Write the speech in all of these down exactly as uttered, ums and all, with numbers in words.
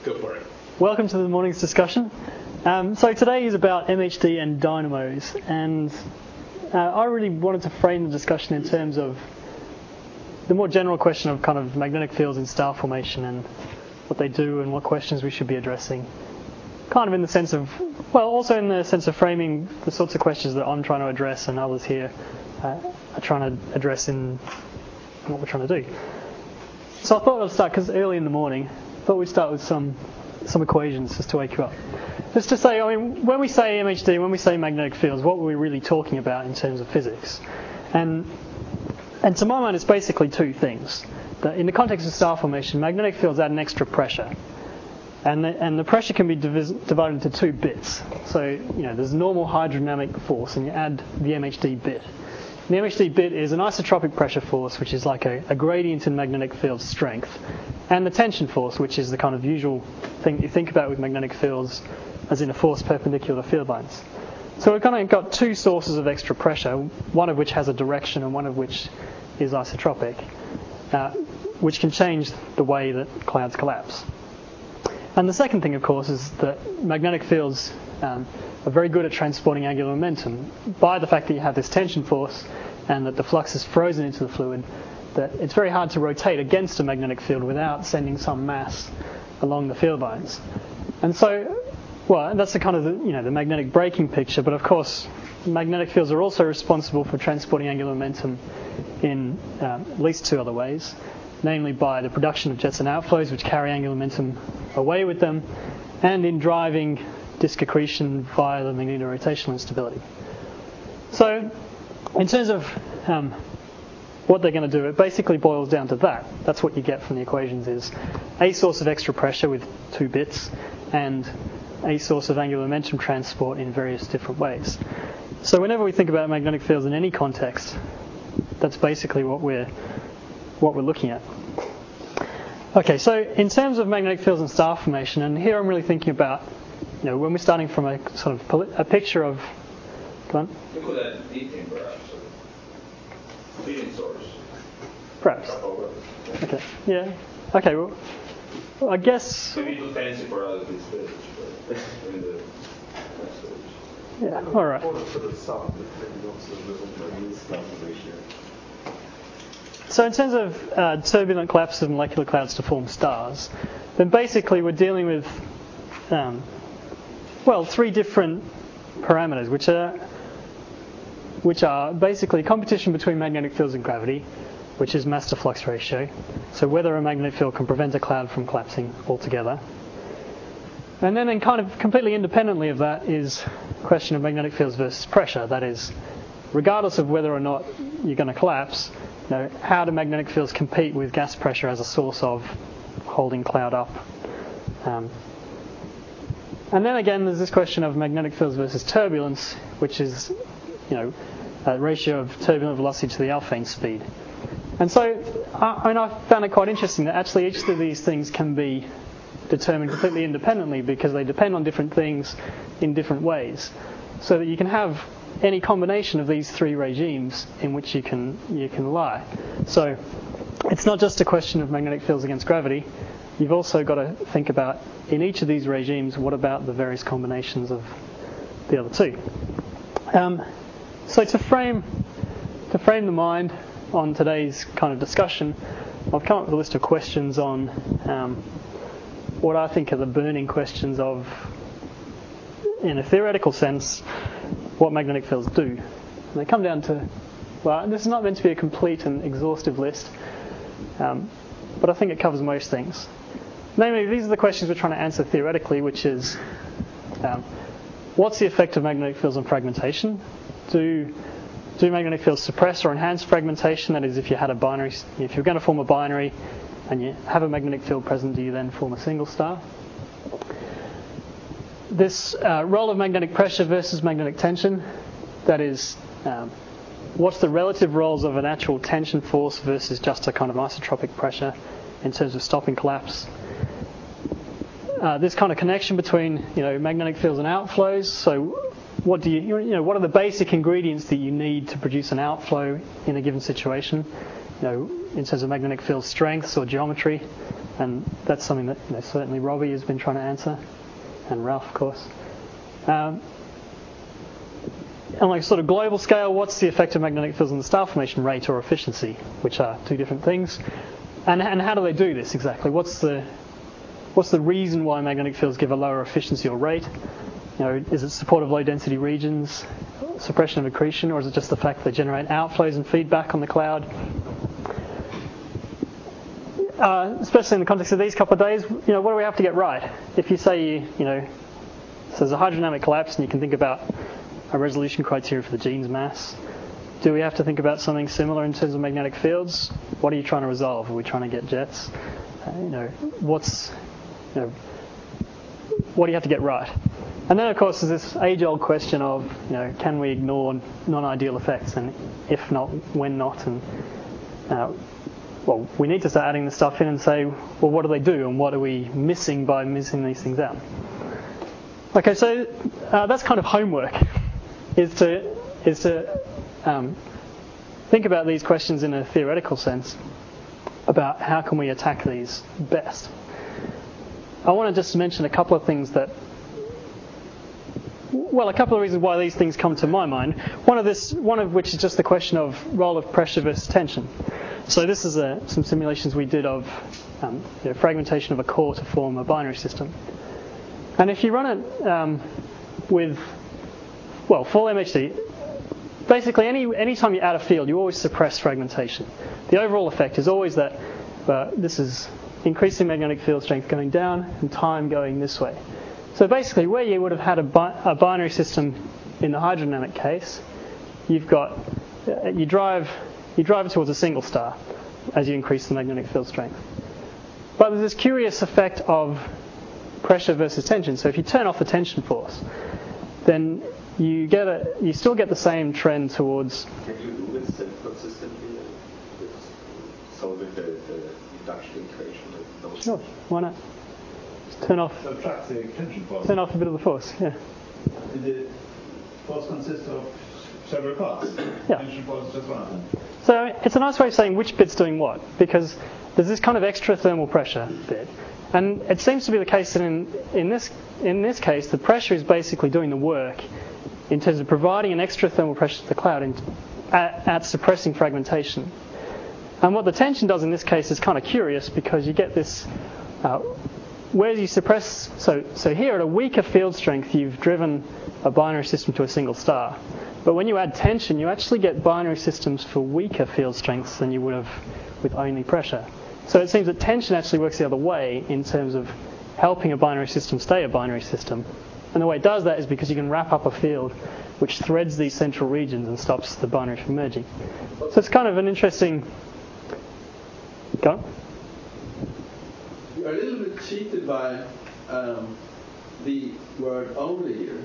Go for it. Welcome to the morning's discussion. Um, so today is about M H D and dynamos, and uh, I really wanted to frame the discussion in terms of the more general question of kind of magnetic fields in star formation and what they do and what questions we should be addressing. Kind of in the sense of, well, also in the sense of framing the sorts of questions that I'm trying to address and others here uh, are trying to address in what we're trying to do. So I thought I'd start, because early in the morning, I thought we'd start with some some equations just to wake you up. Just to say, I mean, when we say M H D, when we say magnetic fields, what were we really talking about in terms of physics? And and to my mind, it's basically two things. That in the context of star formation, magnetic fields add an extra pressure. And the, and the pressure can be divis- divided into two bits. So, you know, there's normal hydrodynamic force, and you add the M H D bit. And the M H D bit is an isotropic pressure force, which is like a, a gradient in magnetic field strength, and the tension force, which is the kind of usual thing you think about with magnetic fields, as in a force perpendicular to field lines. So we've kind of got two sources of extra pressure, one of which has a direction and one of which is isotropic, uh, which can change the way that clouds collapse. And the second thing, of course, is that magnetic fields um, are very good at transporting angular momentum by the fact that you have this tension force and that the flux is frozen into the fluid, that it's very hard to rotate against a magnetic field without sending some mass along the field lines. And so, well, that's the kind of the, you know, the magnetic braking picture, but of course, magnetic fields are also responsible for transporting angular momentum in um, at least two other ways, namely by the production of jets and outflows, which carry angular momentum away with them, and in driving disk accretion via the magnetorotational instability. So, in terms of um, what they're going to do, it basically boils down to that. That's what you get from the equations, is a source of extra pressure with two bits, and a source of angular momentum transport in various different ways. So whenever we think about magnetic fields in any context, that's basically what we're what we're looking at. Okay, so in terms of magnetic fields and star formation, and here I'm really thinking about, you know, when we're starting from a sort of poly- a picture of, go on. We call that ethane, perhaps. Leading source. Perhaps. Okay. Yeah. Okay. Well, well I guess. Maybe too fancy for other these fields, but in the yeah. All right. So in terms of uh, turbulent collapses of molecular clouds to form stars, then basically we're dealing with, um, well, three different parameters, which are which are basically competition between magnetic fields and gravity, which is mass to flux ratio. So whether a magnetic field can prevent a cloud from collapsing altogether. And then, in kind of completely independently of that, is the question of magnetic fields versus pressure. That is, regardless of whether or not you're going to collapse, you know, how do magnetic fields compete with gas pressure as a source of holding cloud up? Um, and then again, there's this question of magnetic fields versus turbulence, which is, you know, a ratio of turbulent velocity to the Alfvén speed. And so, I, I mean, I found it quite interesting that actually each of these things can be determined completely independently because they depend on different things in different ways. So that you can have any combination of these three regimes in which you can you can lie. So it's not just a question of magnetic fields against gravity. You've also got to think about, in each of these regimes, what about the various combinations of the other two. Um, so to frame to frame the mind on today's kind of discussion, I've come up with a list of questions on um, what I think are the burning questions of, in a theoretical sense, what magnetic fields do. And they come down to, well, this is not meant to be a complete and exhaustive list, um, but I think it covers most things. Namely, these are the questions we're trying to answer theoretically, which is, um, what's the effect of magnetic fields on fragmentation? Do do magnetic fields suppress or enhance fragmentation? That is, if you had a binary, if you're going to form a binary and you have a magnetic field present, do you then form a single star? This uh, role of magnetic pressure versus magnetic tension, that is, um, what's the relative roles of an actual tension force versus just a kind of isotropic pressure in terms of stopping collapse? Uh, this kind of connection between, you know, magnetic fields and outflows. So, what do you, you know, what are the basic ingredients that you need to produce an outflow in a given situation? You know, in terms of magnetic field strengths or geometry. And that's something that you know, certainly Robbie has been trying to answer, and Ralph, of course. Um, on like a sort of global scale, what's the effect of magnetic fields on the star formation rate or efficiency, which are two different things. And, and how do they do this exactly? What's the what's the reason why magnetic fields give a lower efficiency or rate? You know, is it support of low density regions, suppression of accretion, or is it just the fact that they generate outflows and feedback on the cloud? Uh, especially in the context of these couple of days, you know, what do we have to get right? If you say, you, you know, so there's a hydrodynamic collapse, and you can think about a resolution criteria for the Jeans mass. Do we have to think about something similar in terms of magnetic fields? What are you trying to resolve? Are we trying to get jets? Uh, you know, what's, you know, what do you have to get right? And then, of course, there's this age-old question of, you know, can we ignore non-ideal effects? And if not, when not? And uh, well, we need to start adding this stuff in and say, well, what do they do, and what are we missing by missing these things out? Okay, so uh, that's kind of homework, is to is to um, think about these questions in a theoretical sense about how can we attack these best. I want to just mention a couple of things that, well, a couple of reasons why these things come to my mind. One of this, one of which is just the question of role of pressure versus tension. So this is a, some simulations we did of um, you know, fragmentation of a core to form a binary system. And if you run it um, with, well, full M H D, basically any any time you add a field, you always suppress fragmentation. The overall effect is always that uh, this is increasing magnetic field strength going down and time going this way. So basically, where you would have had a, bi- a binary system in the hydrodynamic case, you've got uh, you drive you drive it towards a single star as you increase the magnetic field strength. But there's this curious effect of pressure versus tension. So if you turn off the tension force, then you get a you still get the same trend towards. Can you do this consistently with solving the, the induction equation with those? Sure, why not? Just turn off. Subtract the tension force. Turn off a bit of the force. Yeah. The force consists of several parts. Yeah. Tension force is just one of them. So it's a nice way of saying which bit's doing what, because there's this kind of extra thermal pressure bit, and it seems to be the case that in in this in this case the pressure is basically doing the work in terms of providing an extra thermal pressure to the cloud in, at, at suppressing fragmentation. And what the tension does in this case is kind of curious, because you get this uh, where you suppress. So so here at a weaker field strength, you've driven a binary system to a single star. But when you add tension, you actually get binary systems for weaker field strengths than you would have with only pressure. So it seems that tension actually works the other way in terms of helping a binary system stay a binary system. And the way it does that is because you can wrap up a field which threads these central regions and stops the binary from merging. So it's kind of an interesting... Go on. You're a little bit cheated by um, the word only here.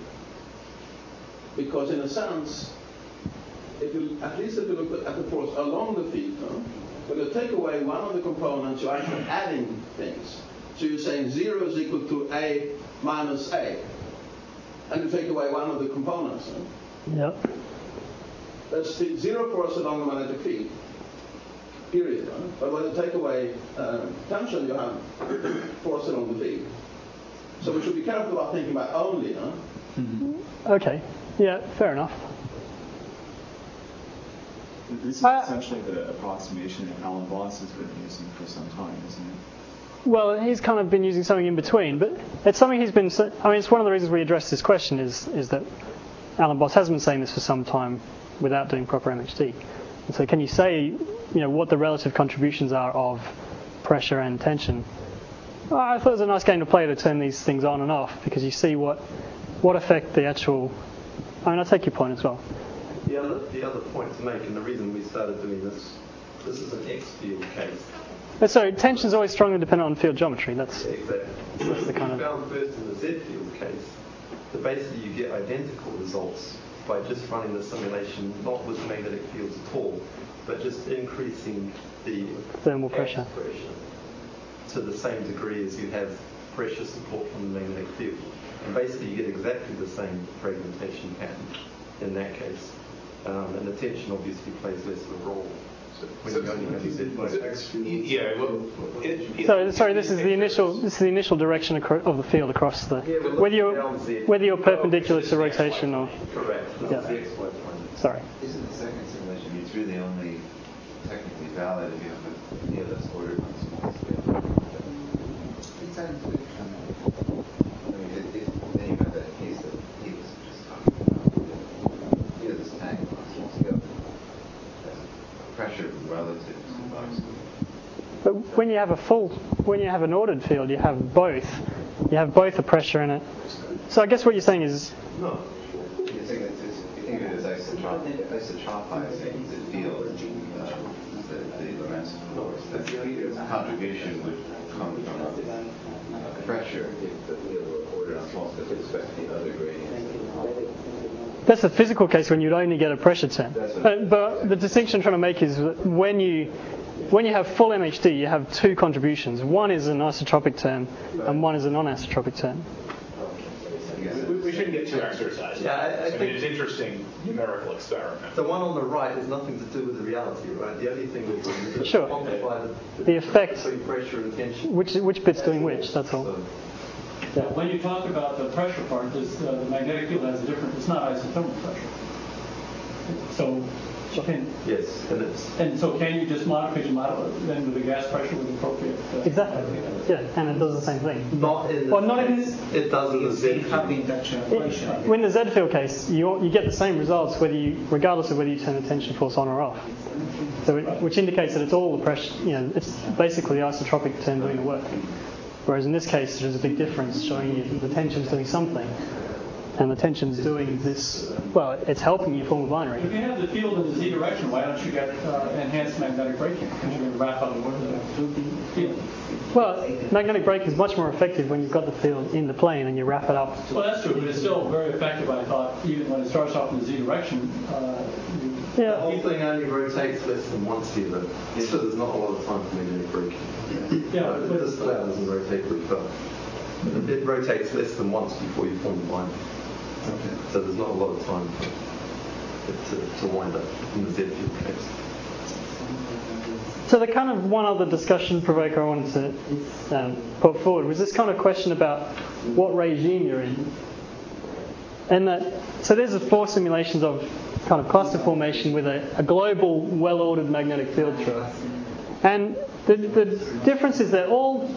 Because in a sense, if you, at least if you look at the force along the field, no? When you take away one of the components, you're actually adding things. So you're saying zero is equal to A minus A. And you take away one of the components. No? Yep. That's the zero force along the magnetic field. Period. No? But when you take away uh, tension, you have force along the field. So we should be careful about thinking about only. No? Mm-hmm. Okay. Yeah, fair enough. This is Uh, essentially the approximation that Alan Boss has been using for some time, isn't it? Well, he's kind of been using something in between, but it's something he's been... I mean, it's one of the reasons we addressed this question is is that Alan Boss has been saying this for some time without doing proper M H D. And so can you say, you know, what the relative contributions are of pressure and tension? Well, I thought it was a nice game to play to turn these things on and off, because you see what what effect the actual... I mean, I take your point as well. The other, the other point to make, and the reason we started doing this, this is an X field case. But so tension is always strongly dependent on field geometry. That's, Yeah, exactly. that's the kind We of... found first in the Z field case that basically you get identical results by just running the simulation, not with magnetic fields at all, but just increasing the Thermal pressure. pressure to the same degree as you have pressure support from the magnetic field. And basically you get exactly the same fragmentation pattern in that case. Um, and the tension obviously plays less of a role. when you only have Z. Yeah, well, it, it, So sorry, this is the initial this is the initial direction acro- of the field across the Yeah, we're whether you're looking down Z. whether you're perpendicular to rotation or Correct. This Yeah. is the X Y plane. sorry. Isn't the second simulation, it's really only technically valid if you have a field that's ordered on a small scale. It's science fiction. I mean, it, it, then you have that case that he was just talking about. You have this tank on a small scale has a pressure relative to large scale. But when you have a full, when you have an ordered field, you have both. You have both a pressure in it. So I guess what you're saying is, No. You think that it's, you think of it as isotrop, isotropizing the field, uh, the, the Lorentz force, that the contribution would come from uh, pressure if the field were ordered on small scale with respect to the other gradients. that's a physical case when you'd only get a pressure term. That's what- But, but the distinction I'm trying to make is that when you when you have full M H D, you have two contributions. One is an isotropic term, and one is a non-isotropic term. we, we shouldn't get too exercised. Yeah, I- I I think- mean, it's an interesting numerical experiment. The one on the right has nothing to do with the reality, right? The only thing we're doing is just Sure. quantify the, The effect, between pressure and tension. which which bit's doing which. That's all. So, When you talk about the pressure part, this, uh, the magnetic field has a different, it's not isothermal pressure. So, can, yes, and it's and so can you just modify, you modify then with the gas pressure with appropriate? Uh, Exactly. Yeah, and it does the same thing. not in. Well, not in this. It does in the Z. When the Z field case, you you get the same results whether you, regardless of whether you turn the tension force on or off. So, it, which indicates that it's all the pressure. You know, it's basically the isotropic term doing the work. Whereas in this case, there's a big difference showing you the tension's doing something, and the tension's doing this. Well, it's helping you form a binary. If you have the field in the Z direction, why don't you get uh, enhanced magnetic braking? Because you're going to wrap up the field. Well, magnetic brake is much more effective when you've got the field in the plane and you wrap it up. Well, that's true, but it's still very effective, I thought, even when it starts off in the Z direction. Uh, you, The Yeah. whole thing only rotates less than once here, though. So there's not a lot of time for magnetic braking. Yeah, Uh, but- this cloud doesn't rotate very fast. It rotates less than once before you form the binary. So there's not a lot of time for it to, to wind up in the Z field case. So the kind of one other discussion provoker I wanted to um, put forward was this kind of question about what regime you're in. And that, so there's the four simulations of kind of cluster formation with a, a global, well-ordered magnetic field through it. And the, the difference is they're all,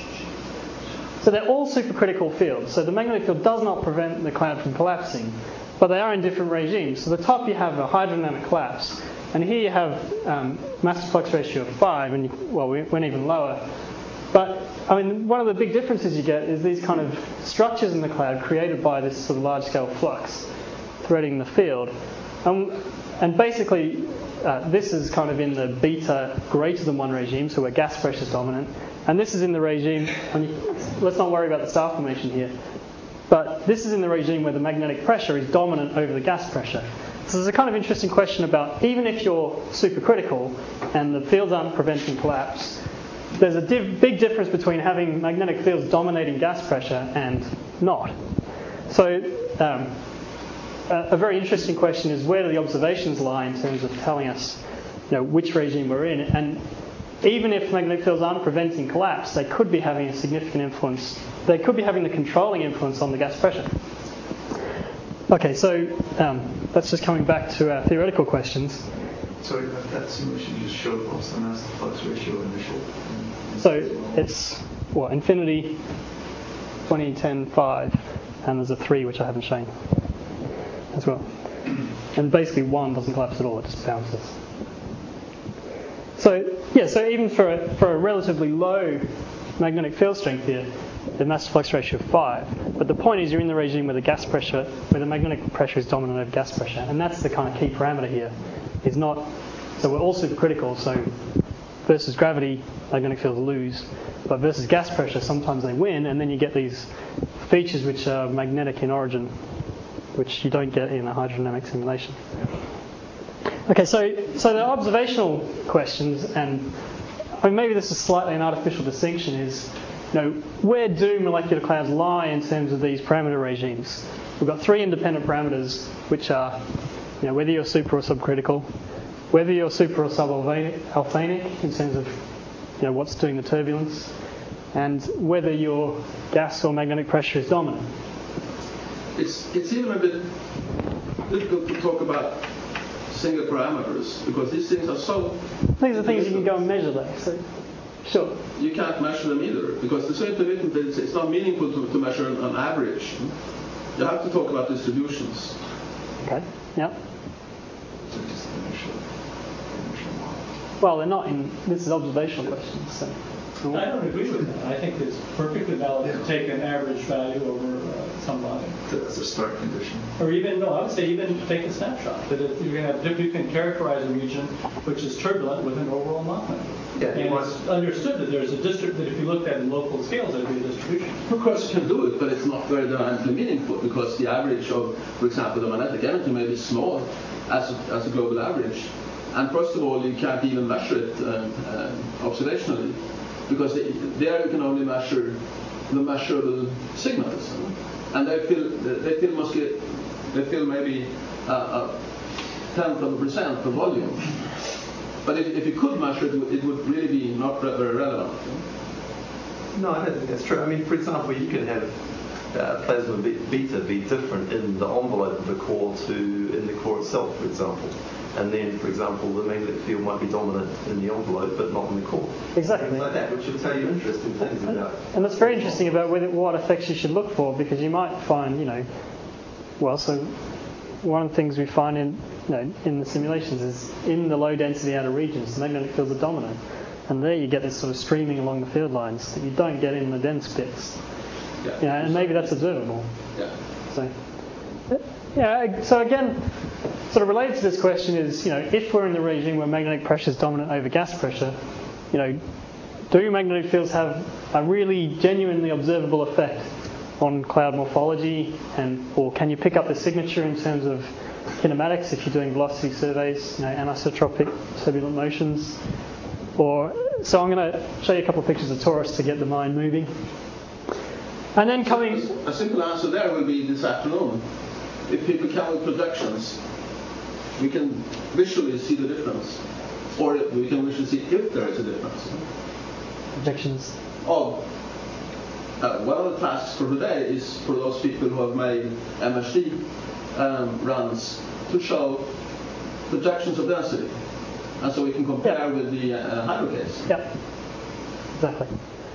so they're all supercritical fields. So the magnetic field does not prevent the cloud from collapsing, but they are in different regimes. So the top you have a hydrodynamic collapse, and here you have um, mass to flux ratio of five, and you, well, we went even lower. But I mean, one of the big differences you get is these kind of structures in the cloud created by this sort of large-scale flux threading the field. Um, and basically, uh, this is kind of in the beta greater than one regime, so where gas pressure is dominant. And this is in the regime, and you, let's not worry about the star formation here, but this is in the regime where the magnetic pressure is dominant over the gas pressure. So there's a kind of interesting question about, even if you're supercritical and the fields aren't preventing collapse, there's a div- big difference between having magnetic fields dominating gas pressure and not. So um, a, a very interesting question is, where do the observations lie in terms of telling us, you know, which regime we're in? And even if magnetic fields aren't preventing collapse, they could be having a significant influence. They could be having the controlling influence on the gas pressure. Okay, so um, that's just coming back to our theoretical questions. Sorry, that, that simulation just showed what's the mass to flux ratio initial. So it's, what, infinity, twenty, ten, five, and there's a three which I haven't shown as well. And basically one doesn't collapse at all, it just bounces. So, yeah, so even for a, for a relatively low magnetic field strength here, the mass to flux ratio of five. But the point is, you're in the regime where the gas pressure, where the magnetic pressure is dominant over gas pressure. And that's the kind of key parameter here. Is not, so we're all supercritical, so versus gravity, magnetic fields lose. But versus gas pressure, sometimes they win, and then you get these features which are magnetic in origin, which you don't get in a hydrodynamic simulation. Okay, so so the observational questions, and I mean, maybe this is slightly an artificial distinction, is, you know, where do molecular clouds lie in terms of these parameter regimes? We've got three independent parameters, which are, you know, whether you're super or subcritical, whether you're super or subalfanic in terms of you know what's doing the turbulence, and whether your gas or magnetic pressure is dominant. It's it's even a bit difficult to talk about single parameters because these things are so. These are things you can go and measure though. So, sure. You can't measure them either because the so intermittent is it's not meaningful to, to measure an, an average. You have to talk about distributions. Okay. Yeah. So just the initial, the initial model. Well, they're not in. This is observational questions. So. I don't agree with that. I think it's perfectly valid to take an average value over uh, some volume. As a start condition. Or even, no, I would say even take a snapshot. That if you can have, you can characterize a region which is turbulent with an overall Mach number. Yeah, and might- it's understood that there's a district that if you looked at in local scales, there'd be a distribution. Of course, you can do it, but it's not very dynamically meaningful because the average of, for example, the magnetic energy may be small as a, as a global average. And first of all, you can't even measure it um, uh, observationally because they, there you can only measure the measurable signals, and they fill they fill must get they fill maybe a, a tenth of a percent of volume. But if, if you could measure it, it would really be not very relevant. No, I don't think that's true. I mean, for example, you can have uh, plasma beta be different in the envelope of the core to in the core itself, for example. And then, for example, the magnetic field might be dominant in the envelope, but not in the core. Exactly. Things like that, which will tell you interesting things about. And that's very interesting about whether, what effects you should look for, because you might find, you know, well, so one of the things we find in, you know, in the simulations is in the low density outer regions, the magnetic fields are dominant. And there you get this sort of streaming along the field lines that you don't get in the dense bits. Yeah. You know, and maybe that's observable. Yeah. So, yeah, so again, sort of related to this question is, you know, if we're in the regime where magnetic pressure is dominant over gas pressure, you know, do magnetic fields have a really genuinely observable effect on cloud morphology, and or can you pick up the signature in terms of kinematics if you're doing velocity surveys, you know, anisotropic turbulent motions? Or so I'm going to show you a couple of pictures of torus to get the mind moving. And then coming... A simple answer there will be this afternoon. If people come with projections, we can visually see the difference. Or we can visually see if there is a difference. Projections. Oh, uh, one of the tasks for today is for those people who have made M H D um, runs to show projections of density. And so we can compare Yeah. with the uh, hydro case. Yep, exactly.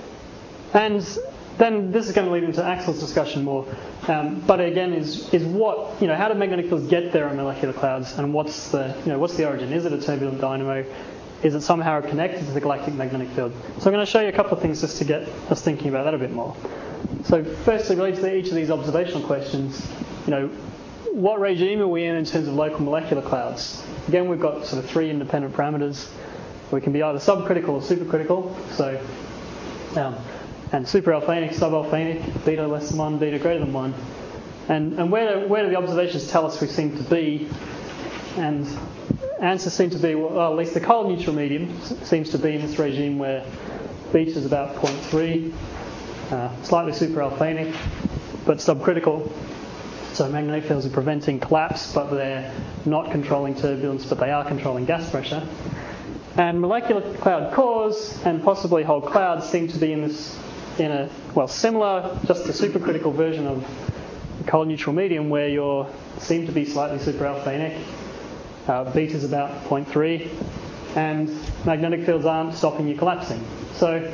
And then this is going to lead into Axel's discussion more. Um, but again, is is what you know? How do magnetic fields get there in molecular clouds? And what's the you know what's the origin? Is it a turbulent dynamo? Is it somehow connected to the galactic magnetic field? So I'm going to show you a couple of things just to get us thinking about that a bit more. So firstly, related to each of these observational questions, you know, what regime are we in in terms of local molecular clouds? Again, we've got sort of three independent parameters. We can be either subcritical or supercritical. So, um, and superalphanic, subalphanic, beta less than one, beta greater than one. And and where do, where do the observations tell us we seem to be? And answers seem to be, well, at least the cold neutral medium seems to be in this regime where beta is about zero point three, uh, slightly superalphanic, but subcritical. So magnetic fields are preventing collapse, but they're not controlling turbulence, but they are controlling gas pressure. And molecular cloud cores and possibly whole clouds seem to be in this, in a well similar, just a supercritical version of the cold neutral medium, where you seem to be slightly superalphanic. Uh, beta is about zero point three, and magnetic fields aren't stopping you collapsing. So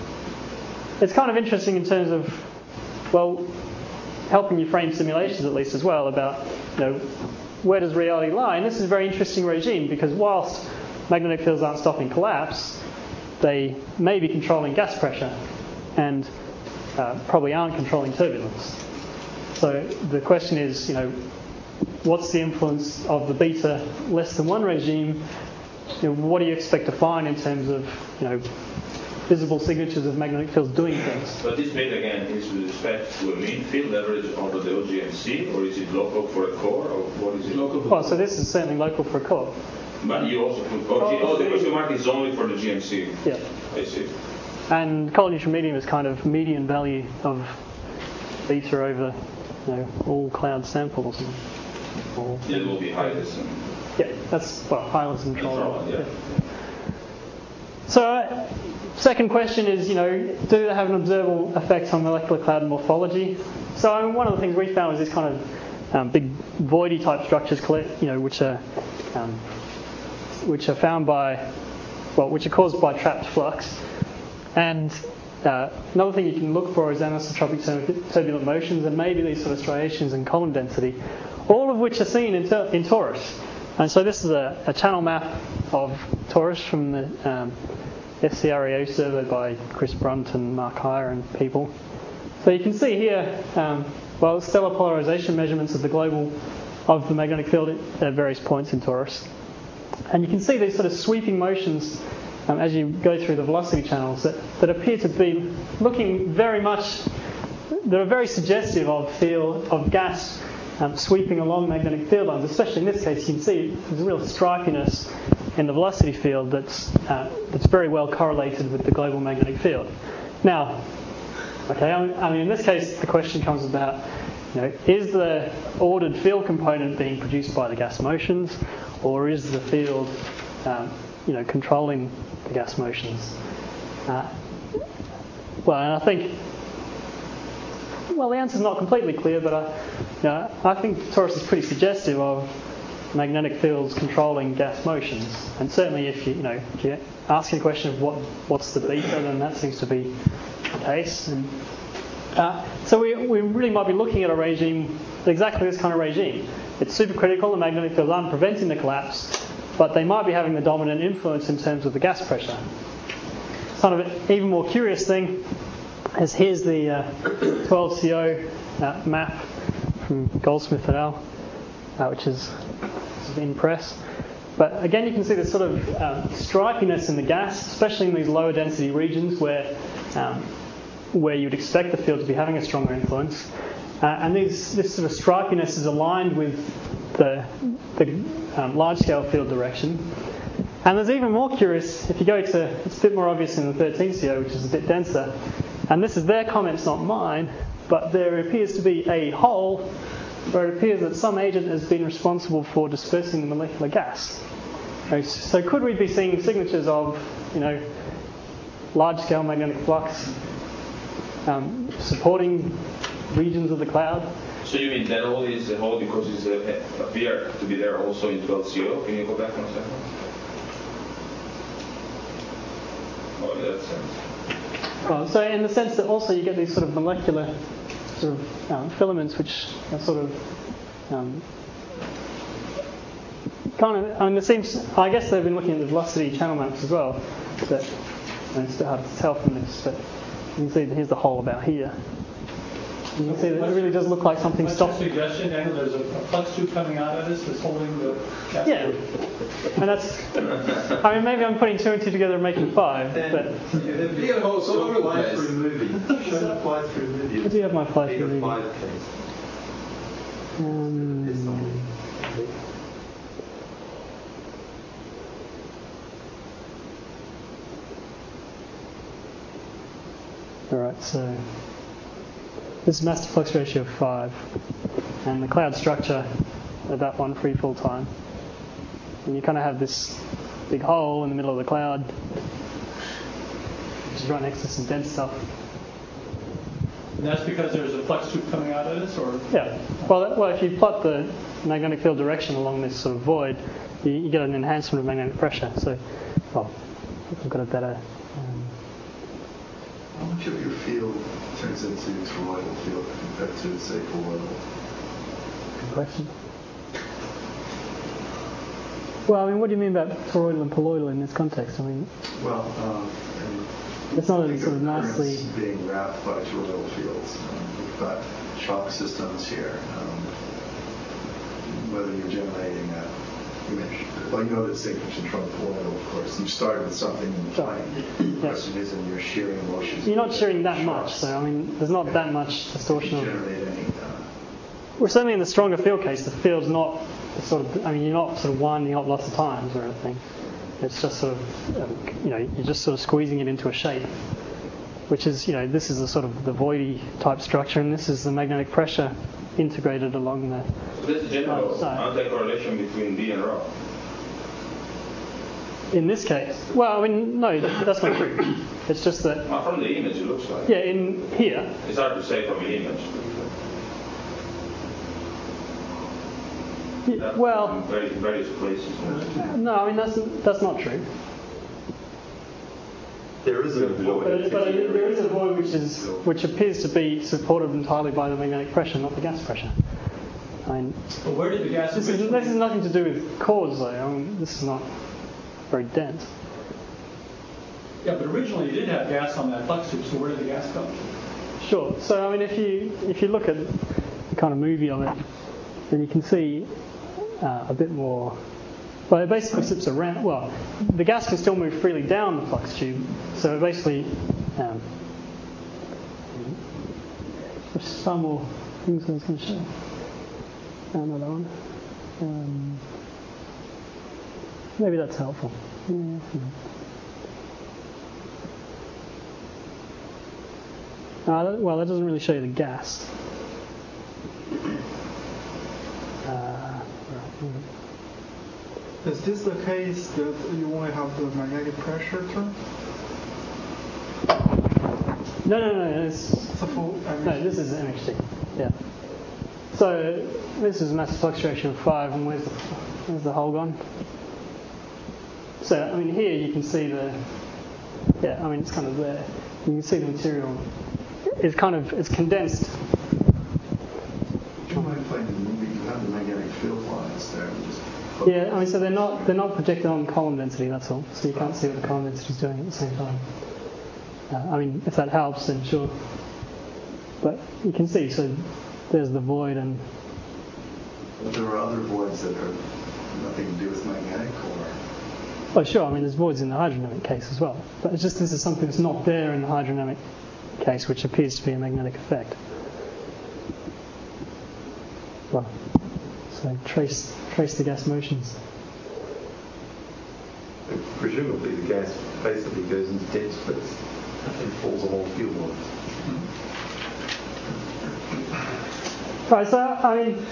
it's kind of interesting in terms of, well, helping you frame simulations at least as well about, you know, where does reality lie? And this is a very interesting regime because whilst magnetic fields aren't stopping collapse, they may be controlling gas pressure and uh, probably aren't controlling turbulence. So the question is, you know, what's the influence of the beta less than one regime? You know, what do you expect to find in terms of, you know, visible signatures of magnetic fields doing things? But this beta again is with respect to a mean field average over the O G M C, or is it local for a core, or what is it? Local. Well, so this is certainly local for a core. But you also put O G. Oh, the question mark is only for the G M C. Yeah. I see. And cold neutral medium is kind of median value of beta over, you know, all cloud samples. Or, It will be high this. Yeah, that's well, Hylas and Trolley. Yeah. Yeah. So, uh, second question is, you know, do they have an observable effect on molecular cloud morphology? So, I mean, one of the things we found was this kind of um, big voidy type structures, you know, which are um, which are found by, well, which are caused by trapped flux. And uh, another thing you can look for is anisotropic turbulent motions and maybe these sort of striations in column density, all of which are seen in, ter- in torus. And so this is a, a channel map of torus from the um, S C R E O survey by Chris Brunt and Mark Heyer and people. So you can see here, um, well, stellar polarization measurements of the global of the magnetic field at various points in torus. And you can see these sort of sweeping motions um, as you go through the velocity channels that, that appear to be looking very much, that are very suggestive of field of gas Um, sweeping along magnetic field lines. Especially in this case, you can see there's a real stripiness in the velocity field that's uh, that's very well correlated with the global magnetic field. Now, okay, I mean, I mean in this case, the question comes about, you know, is the ordered field component being produced by the gas motions, or is the field, um, you know, controlling the gas motions? Uh, well, and I think. Well, the answer's not completely clear, but I, you know, I think torus is pretty suggestive of magnetic fields controlling gas motions. And certainly, if you, you know, if you ask a question of what what's the beta, then that seems to be the case. And uh, so we we really might be looking at a regime, exactly this kind of regime. It's supercritical. The magnetic fields aren't preventing the collapse, but they might be having the dominant influence in terms of the gas pressure. Kind of an even more curious thing. As here's the uh, twelve C O uh, map from Goldsmith et al., uh, which is in press. But again, you can see this sort of um, stripiness in the gas, especially in these lower density regions where um, where you'd expect the field to be having a stronger influence. Uh, and these, this sort of stripiness is aligned with the, the um, large scale field direction. And there's even more curious if you go to, it's a bit more obvious in the thirteen C O, which is a bit denser. And this is their comments, not mine, but there appears to be a hole where it appears that some agent has been responsible for dispersing the molecular gas. So could we be seeing signatures of, you know, large-scale magnetic flux um, supporting regions of the cloud? So you mean that hole is a hole because it's uh, appeared to be there also in twelve C O? Can you go back one second? Oh, in that sense. Well, so in the sense that also you get these sort of molecular sort of um, filaments which are sort of um, kind of, I mean, it seems, I guess they've been looking at the velocity channel maps as well, but you know, it's still hard to tell from this, but you can see that here's the hole about here. You can see that it really does look like something What's stopped. your suggestion, Daniel? There's a, a flux tube coming out of this that's holding the gas. Yeah, and that's, I mean, maybe I'm putting two and two together and making five, but... You get holes all over the Fly place. through movie. Show the fly through movie. I do have my fly through movie. Five, please. Um, It's not. Alright, so this is mass to flux ratio of five, and the cloud structure at that one free fall time. And you kind of have this big hole in the middle of the cloud, which is right next to some dense stuff. And that's because there's a flux tube coming out of this, or? Yeah. Well, well, if you plot the magnetic field direction along this sort of void, you, you get an enhancement of magnetic pressure. So, well, I've got a better. Um, How much of your field turns into toroidal field compared to, say, colloidal? good question. Well, I mean, what do you mean about toroidal and colloidal in this context? I mean, Well, um, it's not a think sort of of nicely. currents being wrapped by toroidal fields. Um, we've got shock systems here. Um, whether you're generating a image, well, you know the distinction from colloidal, of course. You start with something in the plane. The question is, in your shearing motion. You're not shearing that much, shocks. so I mean, there's not that much distortion You of. generate any. Uh, Well, certainly in the stronger field case, the field's not sort of. I mean, you're not sort of winding up lots of times or anything. It's just sort of, um, you know, you're just sort of squeezing it into a shape, which is, you know, this is a sort of the voidy type structure, and this is the magnetic pressure integrated along the. So there's a general Right, so- anti-correlation between B and rho. In this case, well, I mean, no, that's not true. It's just that. Well, from the image, it looks like. Yeah, in here. It's hard to say from the image. Yeah, well, in various, various places. No, I mean that's that's not true. There is a void. But, but there is a void which is which appears to be supported entirely by the magnetic pressure, not the gas pressure. I mean, But where did the gas? this, is, this has nothing to do with cores, though. I mean, this is not very dense. Yeah, but originally you did have gas on that flux tube, so where did the gas come? Sure. So I mean, if you if you look at the kind of movie of it, then you can see uh, a bit more. Well, it basically slips around. Well, the gas can still move freely down the flux tube, so it basically. Um, there's some more things I was going to show. Another one. Um, maybe that's helpful. Yeah, yeah. Uh, that, well, that doesn't really show you the gas. Uh, Is this the case that you only have the magnetic pressure term? no, no, no. It's, It's a full M H D. no, this is M H D. Yeah. So this is mass fluctuation of five, and where's the where's the hole gone? So I mean, here you can see the. Yeah, I mean it's kind of there. You can see the material. It's kind of it's condensed. Would you mind playing the movie? You have the magnetic field lines there. Just Yeah, I mean, so they're not they're not projected on column density. That's all. So you can't see what the column density is doing at the same time. Uh, I mean, if that helps, then sure. But you can see. So there's the void, and But there are other voids that are nothing to do with magnetic, or oh, sure. I mean, there's voids in the hydrodynamic case as well. But it's just this is something that's not there in the hydrodynamic case, which appears to be a magnetic effect. Well, so trace trace the gas motions. Presumably the gas basically goes into dense fits and falls along field lines. Right, so I mean,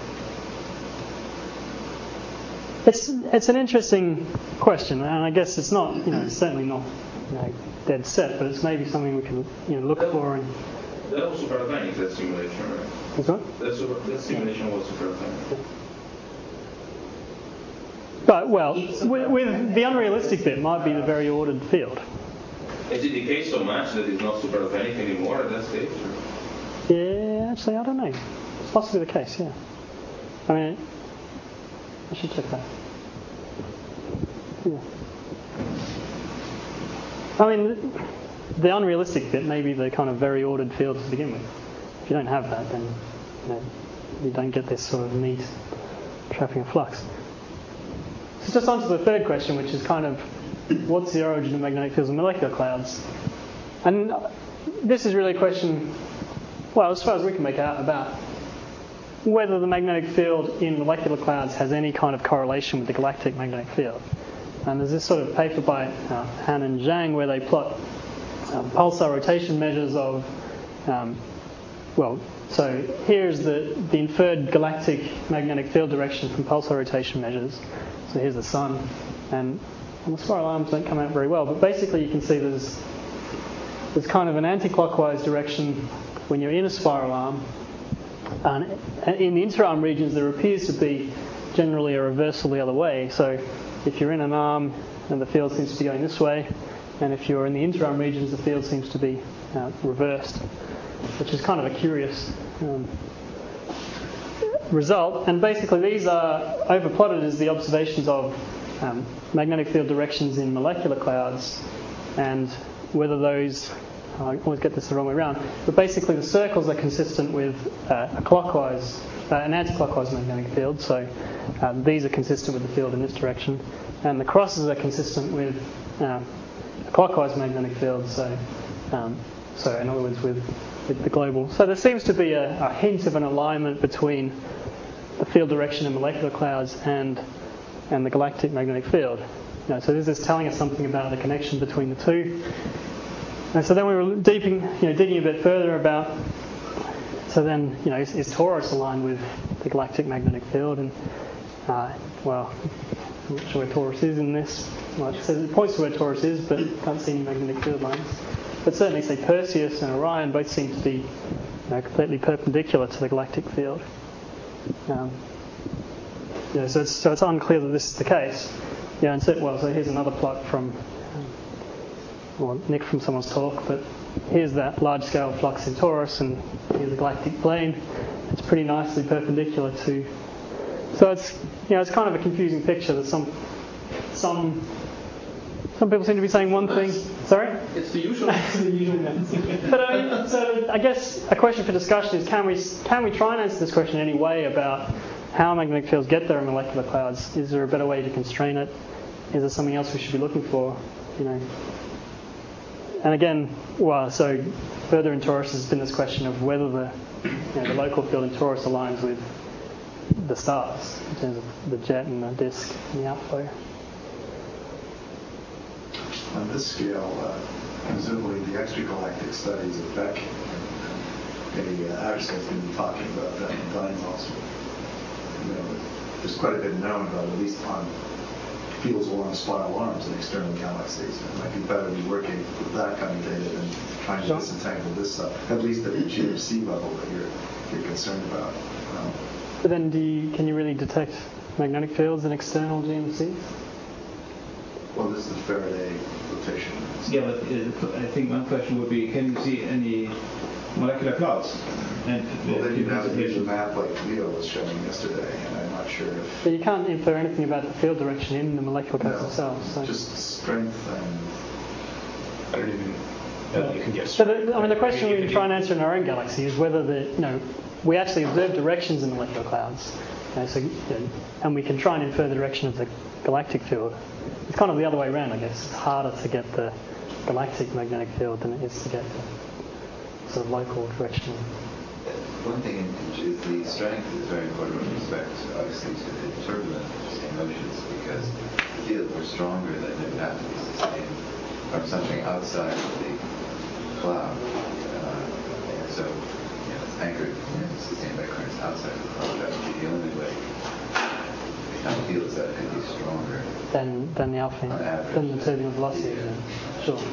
it's it's an interesting question, and I guess it's not, you know, it's certainly not, you know, dead set, but it's maybe something we can, you know, look for. And That was supertonic, that simulation, right? what's that? That, super, that simulation was supertonic. Right, well, with, with the unrealistic bit might be the very ordered field. Is it decayed so much that it's not supertonic anymore at that stage? Or? Yeah, actually, I don't know. It's possibly the case, yeah. I mean, I should check that. Yeah. I mean, the unrealistic bit may be the kind of very ordered field to begin with. If you don't have that, then you know, you don't get this sort of neat trapping of flux. So just on to the third question, which is kind of, what's the origin of magnetic fields and molecular clouds? And this is really a question, well, as far as we can make out, about whether the magnetic field in molecular clouds has any kind of correlation with the galactic magnetic field. And there's this sort of paper by uh, Han and Zhang where they plot um, pulsar rotation measures of, um, well, so here's the, the inferred galactic magnetic field direction from pulsar rotation measures. So here's the sun, and, and the spiral arms don't come out very well, but basically you can see there's there's kind of an anti-clockwise direction when you're in a spiral arm, and in the interarm regions there appears to be generally a reversal the other way. So if you're in an arm, then the field seems to be going this way, and if you're in the interarm regions, the field seems to be uh, reversed, which is kind of a curious um, result. And basically these are overplotted as the observations of um, magnetic field directions in molecular clouds, and whether those, I always get this the wrong way around, but basically the circles are consistent with uh, a clockwise, uh, an anti-clockwise magnetic field, so um, these are consistent with the field in this direction, and the crosses are consistent with um, a clockwise magnetic field, so um, so in other words with, with the global. So there seems to be a, a hint of an alignment between the field direction in molecular clouds and and the galactic magnetic field. You know, so this is telling us something about the connection between the two. And so then we were deeping, you know, digging a bit further about. So then, you know, is, is Taurus aligned with the galactic magnetic field? And uh, well, I'm not sure where Taurus is in this. well, it, says, it points to where Taurus is, but can't see any magnetic field lines. But certainly, say Perseus and Orion both seem to be, you know, completely perpendicular to the galactic field. Um, yeah, so it's so it's unclear that this is the case. Yeah, and so well, so here's another plot from um, well, Nick from someone's talk, but here's that large-scale flux in Taurus, and here's the galactic plane. It's pretty nicely perpendicular to. So it's you know it's kind of a confusing picture. That some some some people seem to be saying one thing. Sorry. It's the usual. It's the usual maths. But I mean, so I guess a question for discussion is: Can we can we try and answer this question in any way about how magnetic fields get there in molecular clouds? Is there a better way to constrain it? Is there something else we should be looking for? You know. And again, well, so further in Taurus has been this question of whether the you know, the local field in Taurus aligns with the stars in terms of the jet and the disk and the outflow. On this scale, uh, presumably the extragalactic studies of Beck, maybe uh, Axel's going to be talking about that in Dynamos. You know, there's quite a bit known about, at least on fields along spiral arms in external galaxies. It might be better to be working with that kind of data than trying to sure. disentangle this stuff, at least at the G M C level that you're you're concerned about. Um, but then, do you, can you really detect magnetic fields in external G M Cs? Well, this is the Faraday rotation. Yeah, but uh, I think one question would be: can you see any molecular clouds? And well, then you have to use a map like Leo was showing yesterday, and I'm not sure if. But you can't infer anything about the field direction in the molecular clouds no, themselves. So. Just strength and. I don't even know you can get. So the, I mean, the question we can try and answer in our own galaxy is whether the you know we actually observe directions in the molecular clouds, you know, so you know, and we can try and infer the direction of the galactic field. It's kind of the other way around, I guess. It's harder to get the galactic magnetic field than it is to get the sort of local direction. One thing is the strength is very important with respect, obviously, to the turbulent motions, because the field were stronger, then it would have to be sustained from something outside of the cloud. Uh, so, you know, it's anchored, you know, sustained by currents outside of the cloud. That would be the only way the kind of fields that could be stronger than than the alpha, than the turbulent velocity. Yeah. Yeah. Sure.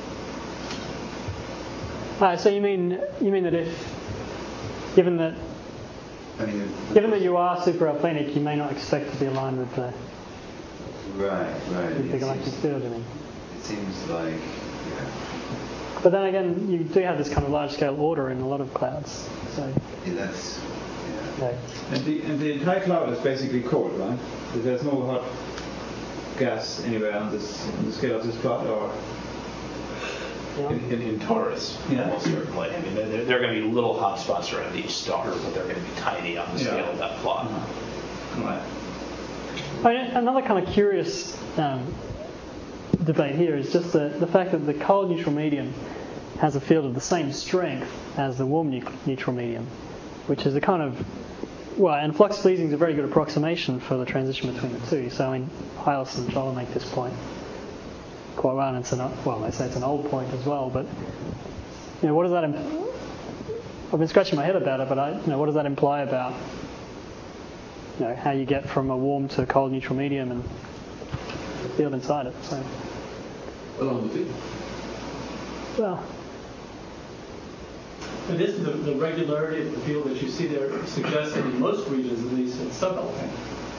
Alright, so you mean you mean that if Given that, I mean, given that you are super alphanic, you may not expect to be aligned with the right, right. With the galactic seems, field. I mean, it seems like, yeah. But then again, you do have this kind of large-scale order in a lot of clouds. So Yeah, that's yeah. Okay. And the and the entire cloud is basically cold, right? There's no hot gas anywhere on this on the scale of this plot, or. Yeah. In, in, in Taurus, yeah. almost certainly. I mean, there, there are going to be little hot spots around each star, but they're going to be tiny on the yeah. scale of that plot. Uh-huh. Right. I mean, another kind of curious um, debate here is just the, the fact that the cold neutral medium has a field of the same strength as the warm neutral medium, which is a kind of, well, and flux Fliesing is a very good approximation for the transition between the two. So, I mean, Hylas and Joel make this point quite well, and it's an, well, they say it's an old point as well, but, you know, what does that, imp- I've been scratching my head about it, but I, you know, what does that imply about, you know, how you get from a warm to a cold neutral medium and the field inside it, so. Along the field. Well. It is the, the regularity of the field that you see there suggests that in most regions, at least, it's subalpine.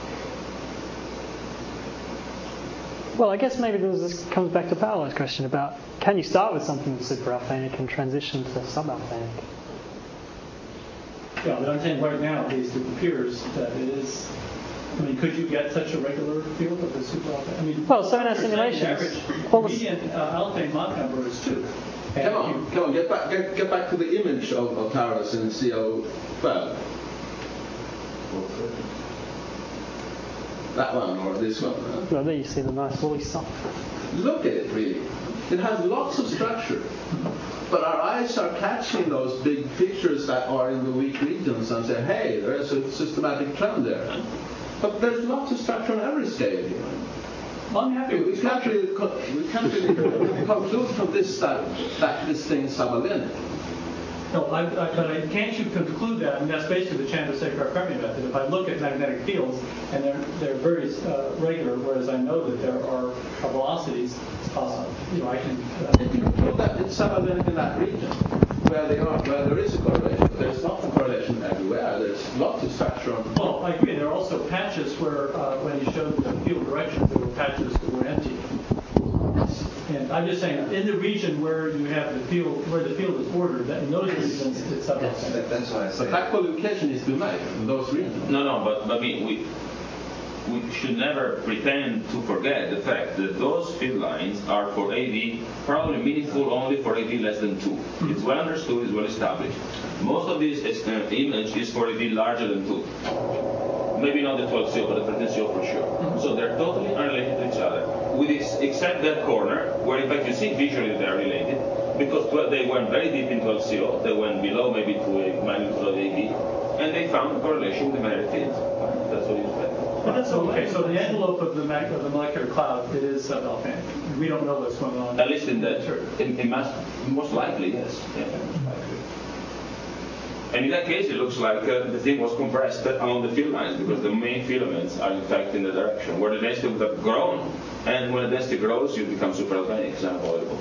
Well, I guess maybe this comes back to Paolo's question about can you start with something that's super alphanic and transition to subalphanic? Yeah, but I'm saying right now, at least, it appears that it is. I mean, could you get such a regular field of the super alphane? I mean, well, so in our simulations, the average median uh, alphane Mach number is two. Come on, come on, get back, get, get back to the image of, of Taurus in C O twelve. That one or this one? Huh? Well, there you see the nice woolly stuff. Look at it, really. It has lots of structure. But our eyes are catching those big pictures that are in the weak regions and say, hey, there is a systematic trend there. But there's lots of structure on every scale here. I'm happy with we can't really, we can't really conclude from this that, that this thing is subalinic. No, I, I, but I, can't you conclude that? I mean, that's basically the Chandrasekhar-Fermi method. If I look at magnetic fields and they're they're very uh, regular, whereas I know that there are uh, velocities, uh, you know, I can. Uh, if you conclude that in some of in that region where they are, where there is a correlation, but there's not a correlation everywhere. There's lots of structure on. Well, I agree. There are also patches where, uh, when he showed the field directions, there were patches that were empty. And I'm just saying, in the region where you have the field, where the field is ordered, that in those regions, it's up. That's, that, that's why I say. But that qualification is to make in those regions. No, no, but, but I mean, we we should never pretend to forget the fact that those field lines are for A V probably meaningful only for A V less than two. It's well understood, it's well established. Most of this is, uh, image is for A V larger than two. Maybe not the twelve C O, but the thirteen C O for sure. Mm-hmm. So they're totally unrelated to each other. With ex- except that corner, where in fact you see visually they're related, because twelve, they went very deep in twelve C O, they went below maybe to a magnitude of A V, and they found a correlation with the magnetic field. That's what you said. But that's okay. So the envelope of the, mag- of the molecular cloud, it is subalfanic. We don't know what's going on. At least in that, it, it must, most likely, yes. Yeah, most likely. And in that case, it looks like uh, the thing was compressed along the field lines because the main filaments are in fact in the direction where the density would have grown. And when the density grows, you become superalfanic. It's unavoidable.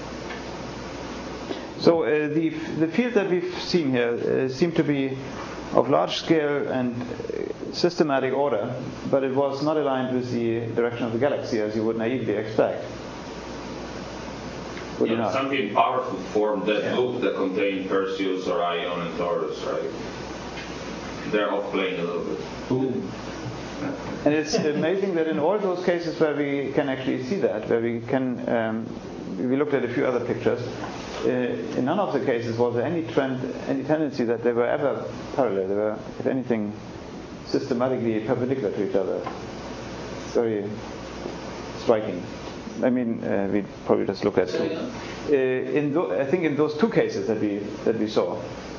So uh, the the fields that we've seen here uh, seem to be of large scale and systematic order, but it was not aligned with the direction of the galaxy as you would naively expect. Would Yeah, you not? something powerful formed that Yeah. loop that contained Perseus, Orion, and Taurus, right? They're off playing a little bit. And it's amazing that in all those cases where we can actually see that, where we can, um, we looked at a few other pictures, uh, in none of the cases was there any trend, any tendency that they were ever parallel. They were, if anything, systematically perpendicular to each other. It's very striking. I mean, uh, we probably just look at two. Uh, in th- I think in those two cases that we that we saw, uh,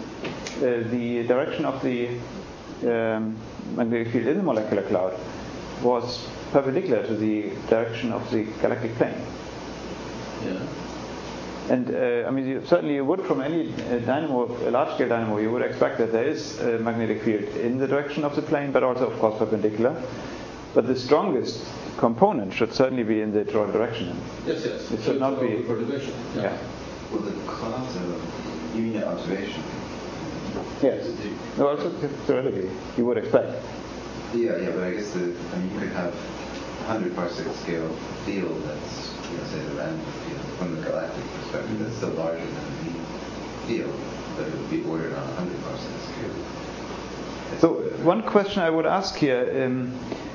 the direction of the um, magnetic field in the molecular cloud was perpendicular to the direction of the galactic plane. Yeah. And uh, I mean, you, certainly you would, from any uh, dynamo, a large-scale dynamo, you would expect that there is a magnetic field in the direction of the plane, but also, of course, perpendicular. But the strongest component should certainly be in the toroidal direction. Yes, yes. It should not be. For division. Yeah. Yeah. Well, the clouds are, you mean the observation? Yes. No, also theoretically, you would expect. Yeah, yeah, but I guess the, I mean, you could have a one hundred parsec scale field that's, you know, say the random field from the galactic perspective, that's still larger than the field, but it would be ordered on a one hundred parsec scale. So one question I would ask here um,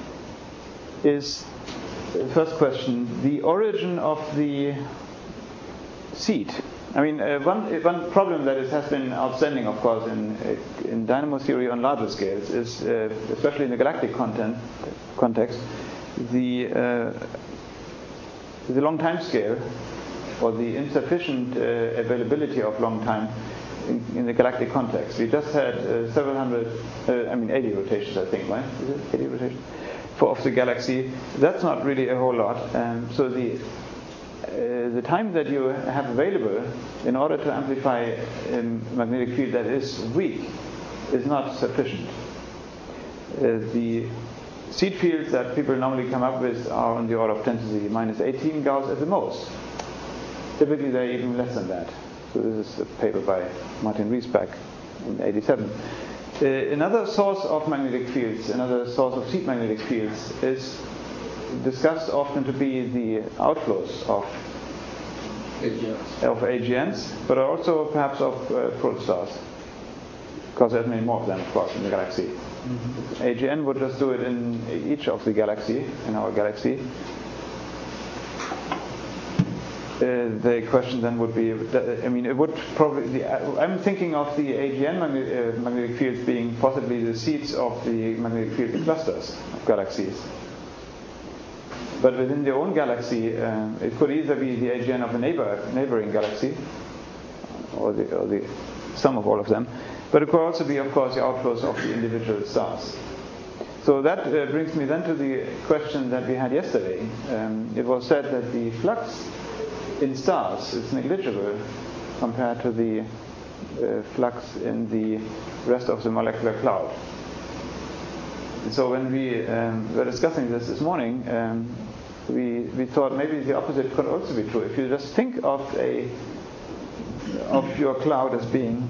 is, the first question, the origin of the seed. I mean, uh, one one problem that is, has been outstanding, of course, in in dynamo theory on larger scales is, uh, especially in the galactic content context, the uh, the long time scale, or the insufficient uh, availability of long time in, in the galactic context. We just had uh, several hundred, uh, I mean, eighty rotations, I think, right? Is it eighty rotations for of the galaxy? That's not really a whole lot. Um, so the Uh, the time that you have available in order to amplify a magnetic field that is weak is not sufficient. Uh, the seed fields that people normally come up with are on the order of ten to the minus eighteen Gauss at the most. Typically they're even less than that. So this is a paper by Martin Riesbeck in eighty-seven. Uh, another source of magnetic fields, another source of seed magnetic fields is discussed often to be the outflows of A G Ns, of A G Ns, but also perhaps of uh, protostars, because there's many more of them, of course, in the galaxy. Mm-hmm. A G N would just do it in each of the galaxy, in our galaxy. Uh, the question then would be, I mean, it would probably, the, I'm thinking of the A G N magnetic, uh, magnetic fields being possibly the seeds of the magnetic field clusters of galaxies. But within their own galaxy, uh, it could either be the A G N of a neighbor, neighboring galaxy, or the, or the sum of all of them. But it could also be, of course, the outflows of the individual stars. So that uh, brings me then to the question that we had yesterday. Um, it was said that the flux in stars is negligible compared to the uh, flux in the rest of the molecular cloud. So when we um, were discussing this this morning, um, we we thought maybe the opposite could also be true. If you just think of a of your cloud as being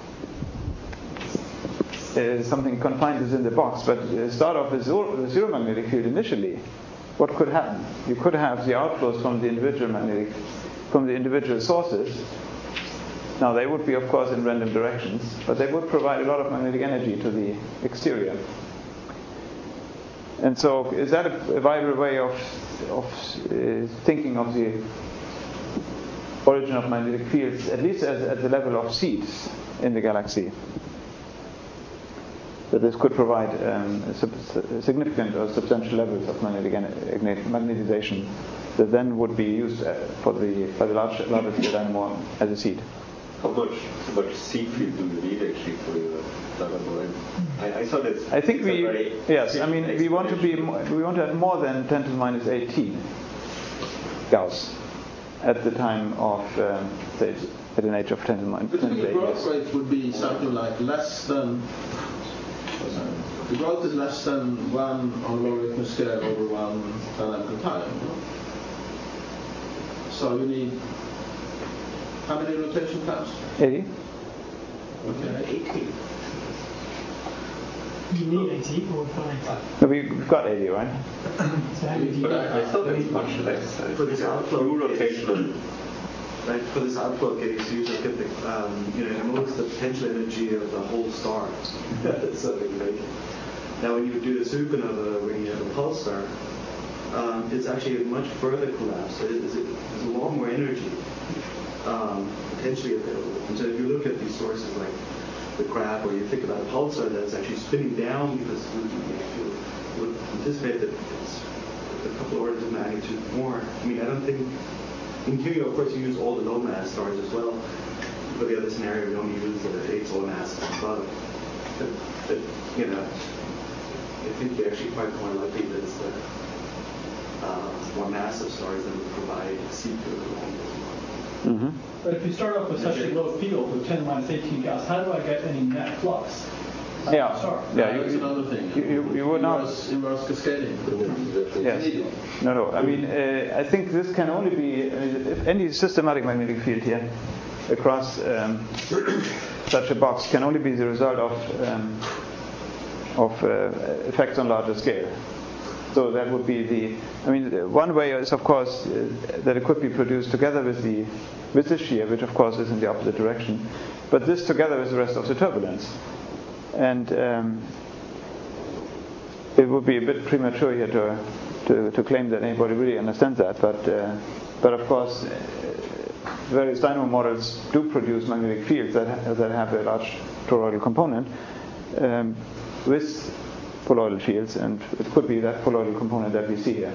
uh, something confined within the box, but uh, start off with zero, with zero magnetic field initially, what could happen? You could have the outflows from the individual magnetic from the individual sources. Now they would be, of course, in random directions, but they would provide a lot of magnetic energy to the exterior. And so, is that a, a viable way of of uh, thinking of the origin of magnetic fields, at least as, at the level of seeds in the galaxy? That this could provide um, sub- significant or substantial levels of magnetic en- magnetization that then would be used uh, for the by the large larger scale dynamo as a seed. How much how much seed field do you need actually for your dynamo? I, I thought it's. I think it's we yes. I mean we want to be we want to have more than ten to the minus eighteen Gauss at the time of um, say at an age of ten to the minus. The typical growth rate would be something like less than. Uh, the growth is less than one on logarithmic scale over one dynamical time. No? So you need how many rotation times? eighty. Okay, eighty. You need eighty or five? No, we've got eighty, right? So how many But I, I thought it's much less. For this outflow, rotational. right? For this outflow case, you usually get the, um, you know, most the potential energy of the whole star. So, right? Now, when you do the supernova, when you have a pulsar, um, it's actually a much further collapse. So there's a, there's a lot more energy um, potentially available. And so if you look at these sources like the crab, or you think about a pulsar that's actually spinning down, because we, we would anticipate that it's a couple orders of magnitude more. I mean, I don't think. In Q U, of course, you use all the low mass stars as well. For the other scenario, we only use the eight solar masses above. But, but, you know, I think they're actually quite more likely that it's the uh, more massive stars that would provide seed field along those lines. Mm-hmm. But if you start off with such a low field with ten minus eighteen Gauss, how do I get any net flux? Yeah, Sorry. yeah. That's You, another thing. you, you, you would not. Inverse, inverse cascading. Yes. No, no. I mean, uh, I think this can only be I mean, if any systematic magnetic field here across um, such a box can only be the result of um, of uh, effects on larger scale. So that would be the. I mean, one way is of course uh, that it could be produced together with the with the shear, which of course is in the opposite direction, but this together with the rest of the turbulence. And um, it would be a bit premature here to, to to claim that anybody really understands that. But uh, but of course, uh, various dynamo models do produce magnetic fields that ha- that have a large toroidal component um, with poloidal fields, and it could be that poloidal component that we see here.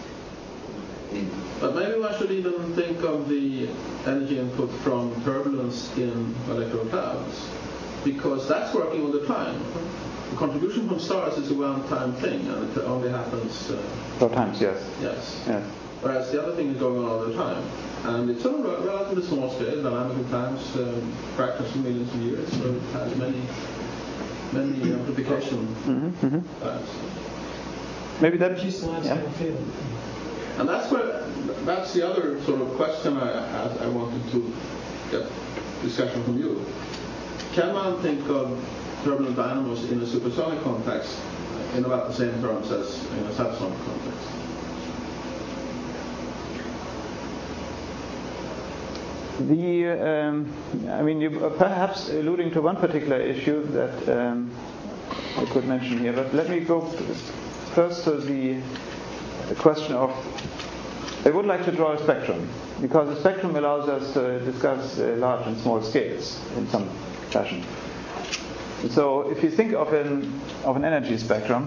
But maybe one should even think of the energy input from turbulence in molecular clouds, because that's working all the time. The contribution from stars is a one-time thing, and it only happens. Uh, Four times, yes. Yes. Yes. Whereas the other thing is going on all the time, and it's on a relatively small scale, dynamical times, um, fractions of millions of years, so it has many, many amplification Mm-hmm, mm-hmm. times. Maybe that. Yeah. And that's where that's the other sort of question I I, I wanted to get discussion from you. Can one think of turbulent dynamos in a supersonic context in about the same terms as in a subsonic context? The, um, I mean, you are perhaps alluding to one particular issue that um, I could mention here, but let me go first to the question of, I would like to draw a spectrum, because the spectrum allows us to discuss uh, large and small scales in some fashion. So if you think of an, of an energy spectrum,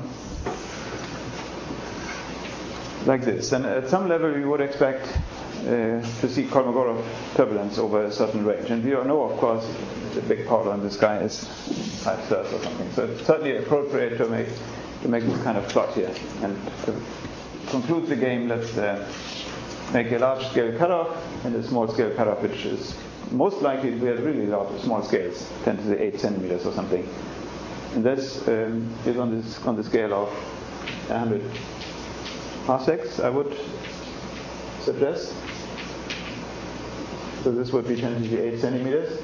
like this, then at some level you would expect uh, to see Kolmogorov turbulence over a certain range. And we all know, of course, the big powder in the sky is five thirds or something. So it's certainly appropriate to make to make this kind of plot here. And to conclude the game, let's uh, make a large scale cutoff and a small scale cutoff, which is most likely to be at really large, small scales, ten to the eight centimeters or something. And this um, is on this on the scale of one hundred parsecs, I would suggest. So this would be ten to the eight centimeters.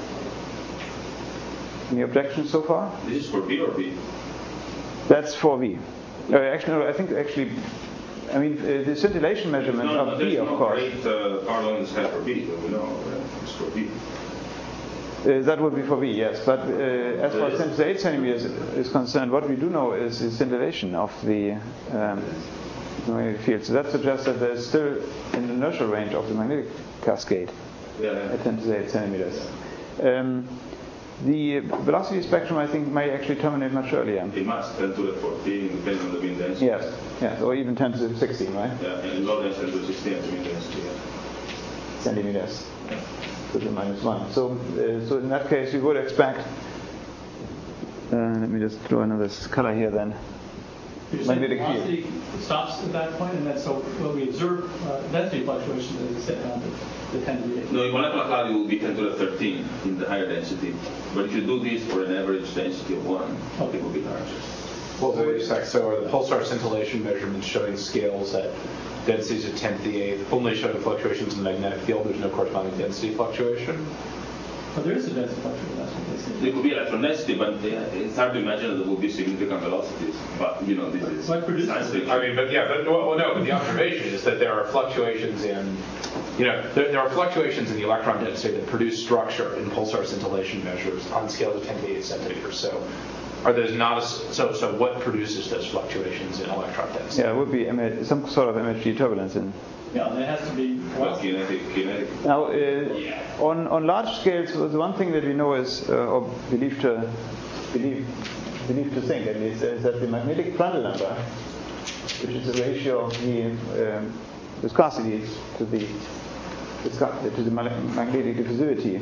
Any objections so far? This is for V or B? That's for V. Uh, actually, no, I think actually, I mean, uh, the scintillation measurement no, of V, of no course. Great, uh, power along the scale for B, but we know uh, it's for V. Uh, that would be for V, yes. But uh, as far as ten to the eight centimeters is concerned, what we do know is the scintillation of the um, magnetic field. So that suggests that there's still an inertial range of the magnetic cascade yeah, yeah. at ten to the eight centimeters. Um, The velocity spectrum, I think, may actually terminate much earlier. It must, ten to the fourteen, depending on the beam density. Yes, yes, or even ten to the sixteen, right? Yeah, and low density ten to the sixteen beam density. Yeah. Centimeters. Yeah. To the minus one. So, uh, so in that case, we would expect. Uh, let me just draw another color here then. Magnetic velocity stops at that point, and then so when we observe uh, density fluctuations, as you said, down to the ten to the eight. No, in molecular cloud it will be ten to the thirteen in the higher density. But if you do this for an average density of one, okay. It will be larger. Well, what would you say? So are the pulsar scintillation measurements showing scales at densities of ten to the eighth, only showing fluctuations in the magnetic field? There's no corresponding density fluctuation? Well, there is a density fluctuation, that's what they say. There could be electron density, but it's hard to imagine that there will be significant velocities. But, you know, this is science fiction. I mean, but yeah, but well, no, but the observation is that there are fluctuations in, you know, there, there are fluctuations in the electron density that produce structure in pulsar scintillation measures on scales of ten to the eighth centimeters. So are those not, a, so so what produces those fluctuations in electron density? Yeah, it would be some sort of M H G turbulence in. Yeah, there has to be well, kinetic, kinetic. Now, uh, yeah. on on large scales, the one thing that we know is, uh, or believe to believe believe to think at least, is that the magnetic Prandtl number, which is the ratio of the um, viscosity to the to the magnetic diffusivity,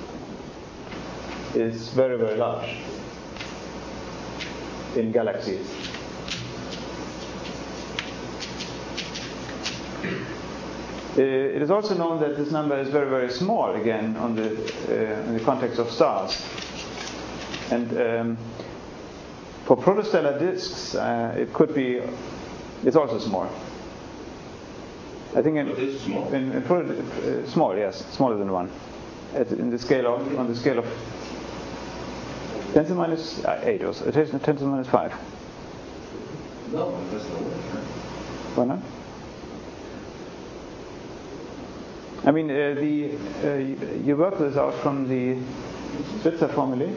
is very very large in galaxies. Uh, it is also known that this number is very, very small, again, on the, uh, in the context of stars. And um, for protostellar disks, uh, it could be, it's also small. I think in, in, in pro, uh, small, yes, smaller than one. At, in the scale of, on the scale of ten to the minus eight or so, ten to the minus five. No, that's no way. Why not? I mean, uh, the uh, you work this out from the Switzer formulae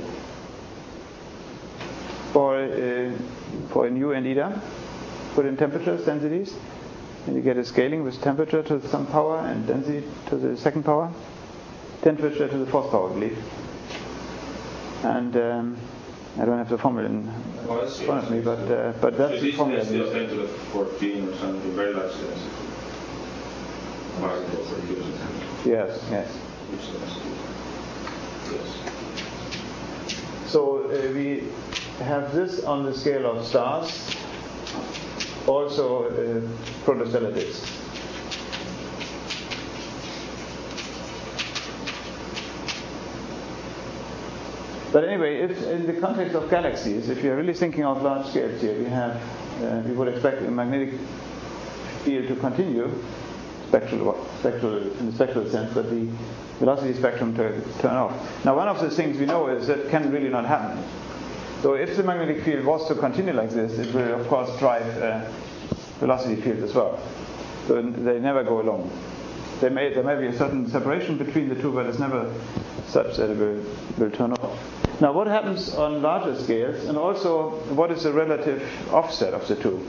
for uh, for nu and eta, put in temperatures, densities, and you get a scaling with temperature to some power and density to the second power, temperature to the fourth power, I believe. And um, I don't have the formula in oh, front of me, but uh, but that's so the formula. This is ten to the fourteen or something, very large density. Yes, yes. So uh, we have this on the scale of stars, also uh, protostellar disks. But anyway, if in the context of galaxies, if you're really thinking of large scales here, we have, uh, we would expect a magnetic field to continue. Spectral, spectral, in the spectral sense, but the velocity spectrum to turn off. Now, one of the things we know is that can really not happen. So, if the magnetic field was to continue like this, it will, of course, drive uh, velocity field as well. So, they never go along. They may, there may be a certain separation between the two, but it's never such that it will, will turn off. Now, what happens on larger scales, and also what is the relative offset of the two?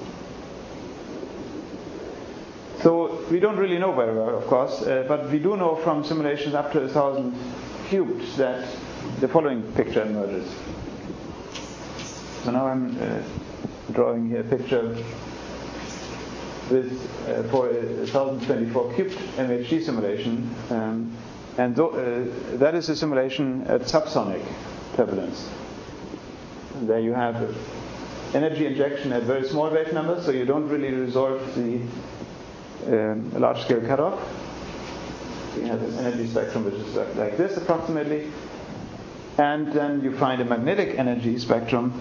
So we don't really know very well, of course, uh, but we do know from simulations up to a thousand cubed that the following picture emerges. So now I'm uh, drawing here a picture with uh, for a one thousand twenty-four cubed M H G simulation, um, and th- uh, that is a simulation at subsonic turbulence. And there you have energy injection at very small wave numbers, so you don't really resolve the um, a large-scale cutoff. You have an energy spectrum which is like this approximately. And then you find a magnetic energy spectrum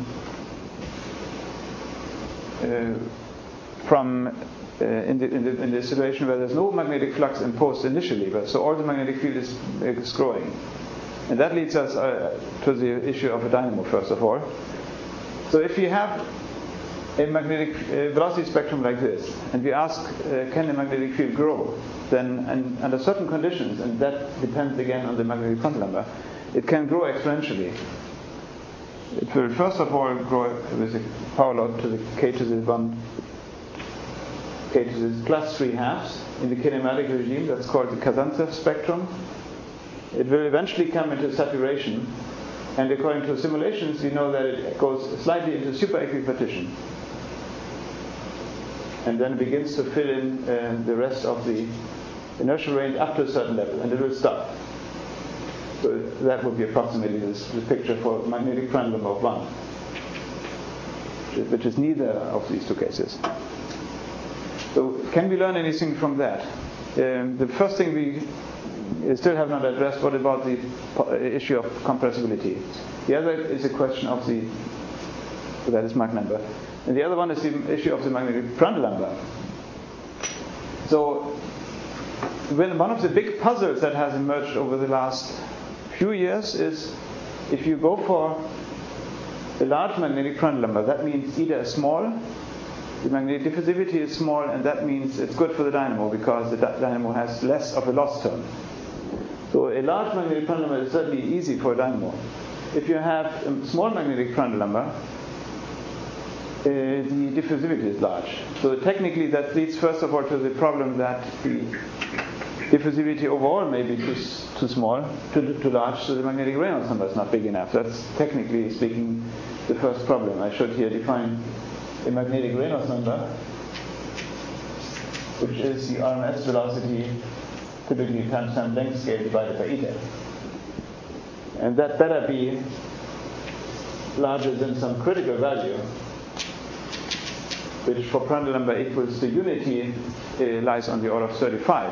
uh, from uh, in, the, in, the, in the situation where there's no magnetic flux imposed initially, but so all the magnetic field is, is growing. And that leads us uh, to the issue of a dynamo, first of all. So if you have a magnetic uh, velocity spectrum like this, and we ask, uh, can the magnetic field grow? Then, and under certain conditions, and that depends again on the magnetic Prandtl number, it can grow exponentially. It will first of all grow with a power law to the k to the one, k to the plus three halves in the kinematic regime. That's called the Kazantsev spectrum. It will eventually come into saturation, and according to simulations, we know that it goes slightly into super equipartition, and then begins to fill in uh, the rest of the inertial range up to a certain level, and it will stop. So that would be approximately this, the picture for magnetic Prandtl number of one, which is neither of these two cases. So can we learn anything from that? Um, the first thing we still have not addressed, what about the issue of compressibility? The other is a question of the, so that is Mach number. And the other one is the issue of the magnetic Prandtl number. So when one of the big puzzles that has emerged over the last few years is if you go for a large magnetic Prandtl number, that means either small, the magnetic diffusivity is small, and that means it's good for the dynamo because the dynamo has less of a loss term. So a large magnetic Prandtl number is certainly easy for a dynamo. If you have a small magnetic Prandtl number, uh, the diffusivity is large. So technically that leads first of all to the problem that the diffusivity overall may be too, too small, too, too large, so the magnetic Reynolds number is not big enough. That's technically speaking the first problem. I should here define a magnetic Reynolds number, which is the R M S velocity typically times time length scale divided by eta. And that better be larger than some critical value, which for Prandtl number equals the unity uh, lies on the order of thirty-five.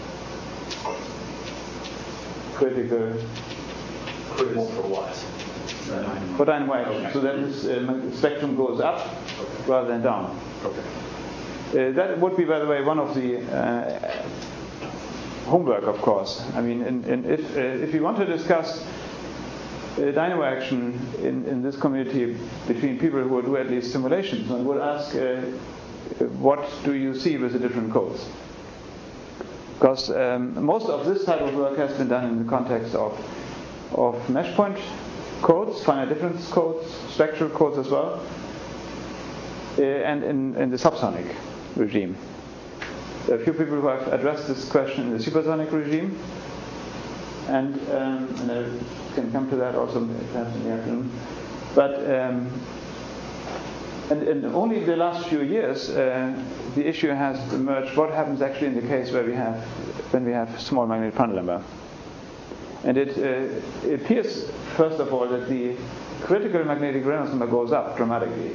Critical. Critical for what? For dynamo action. Okay. So that this uh, spectrum goes up rather than down. Okay. Uh, that would be, by the way, one of the uh, homework, of course. I mean, in, in if uh, if you want to discuss uh, dynamo action in, in this community between people who do at least simulations, one would ask, uh, what do you see with the different codes? Because um, most of this type of work has been done in the context of of mesh point codes, finite difference codes, spectral codes as well, uh, and in, in the subsonic regime. There are a few people who have addressed this question in the supersonic regime, and, um, and I can come to that also perhaps in the afternoon. But um, and, and only in the last few years, uh, the issue has emerged: what happens actually in the case where we have when we have small magnetic Prandtl number? And it, uh, it appears, first of all, that the critical magnetic Reynolds number goes up dramatically.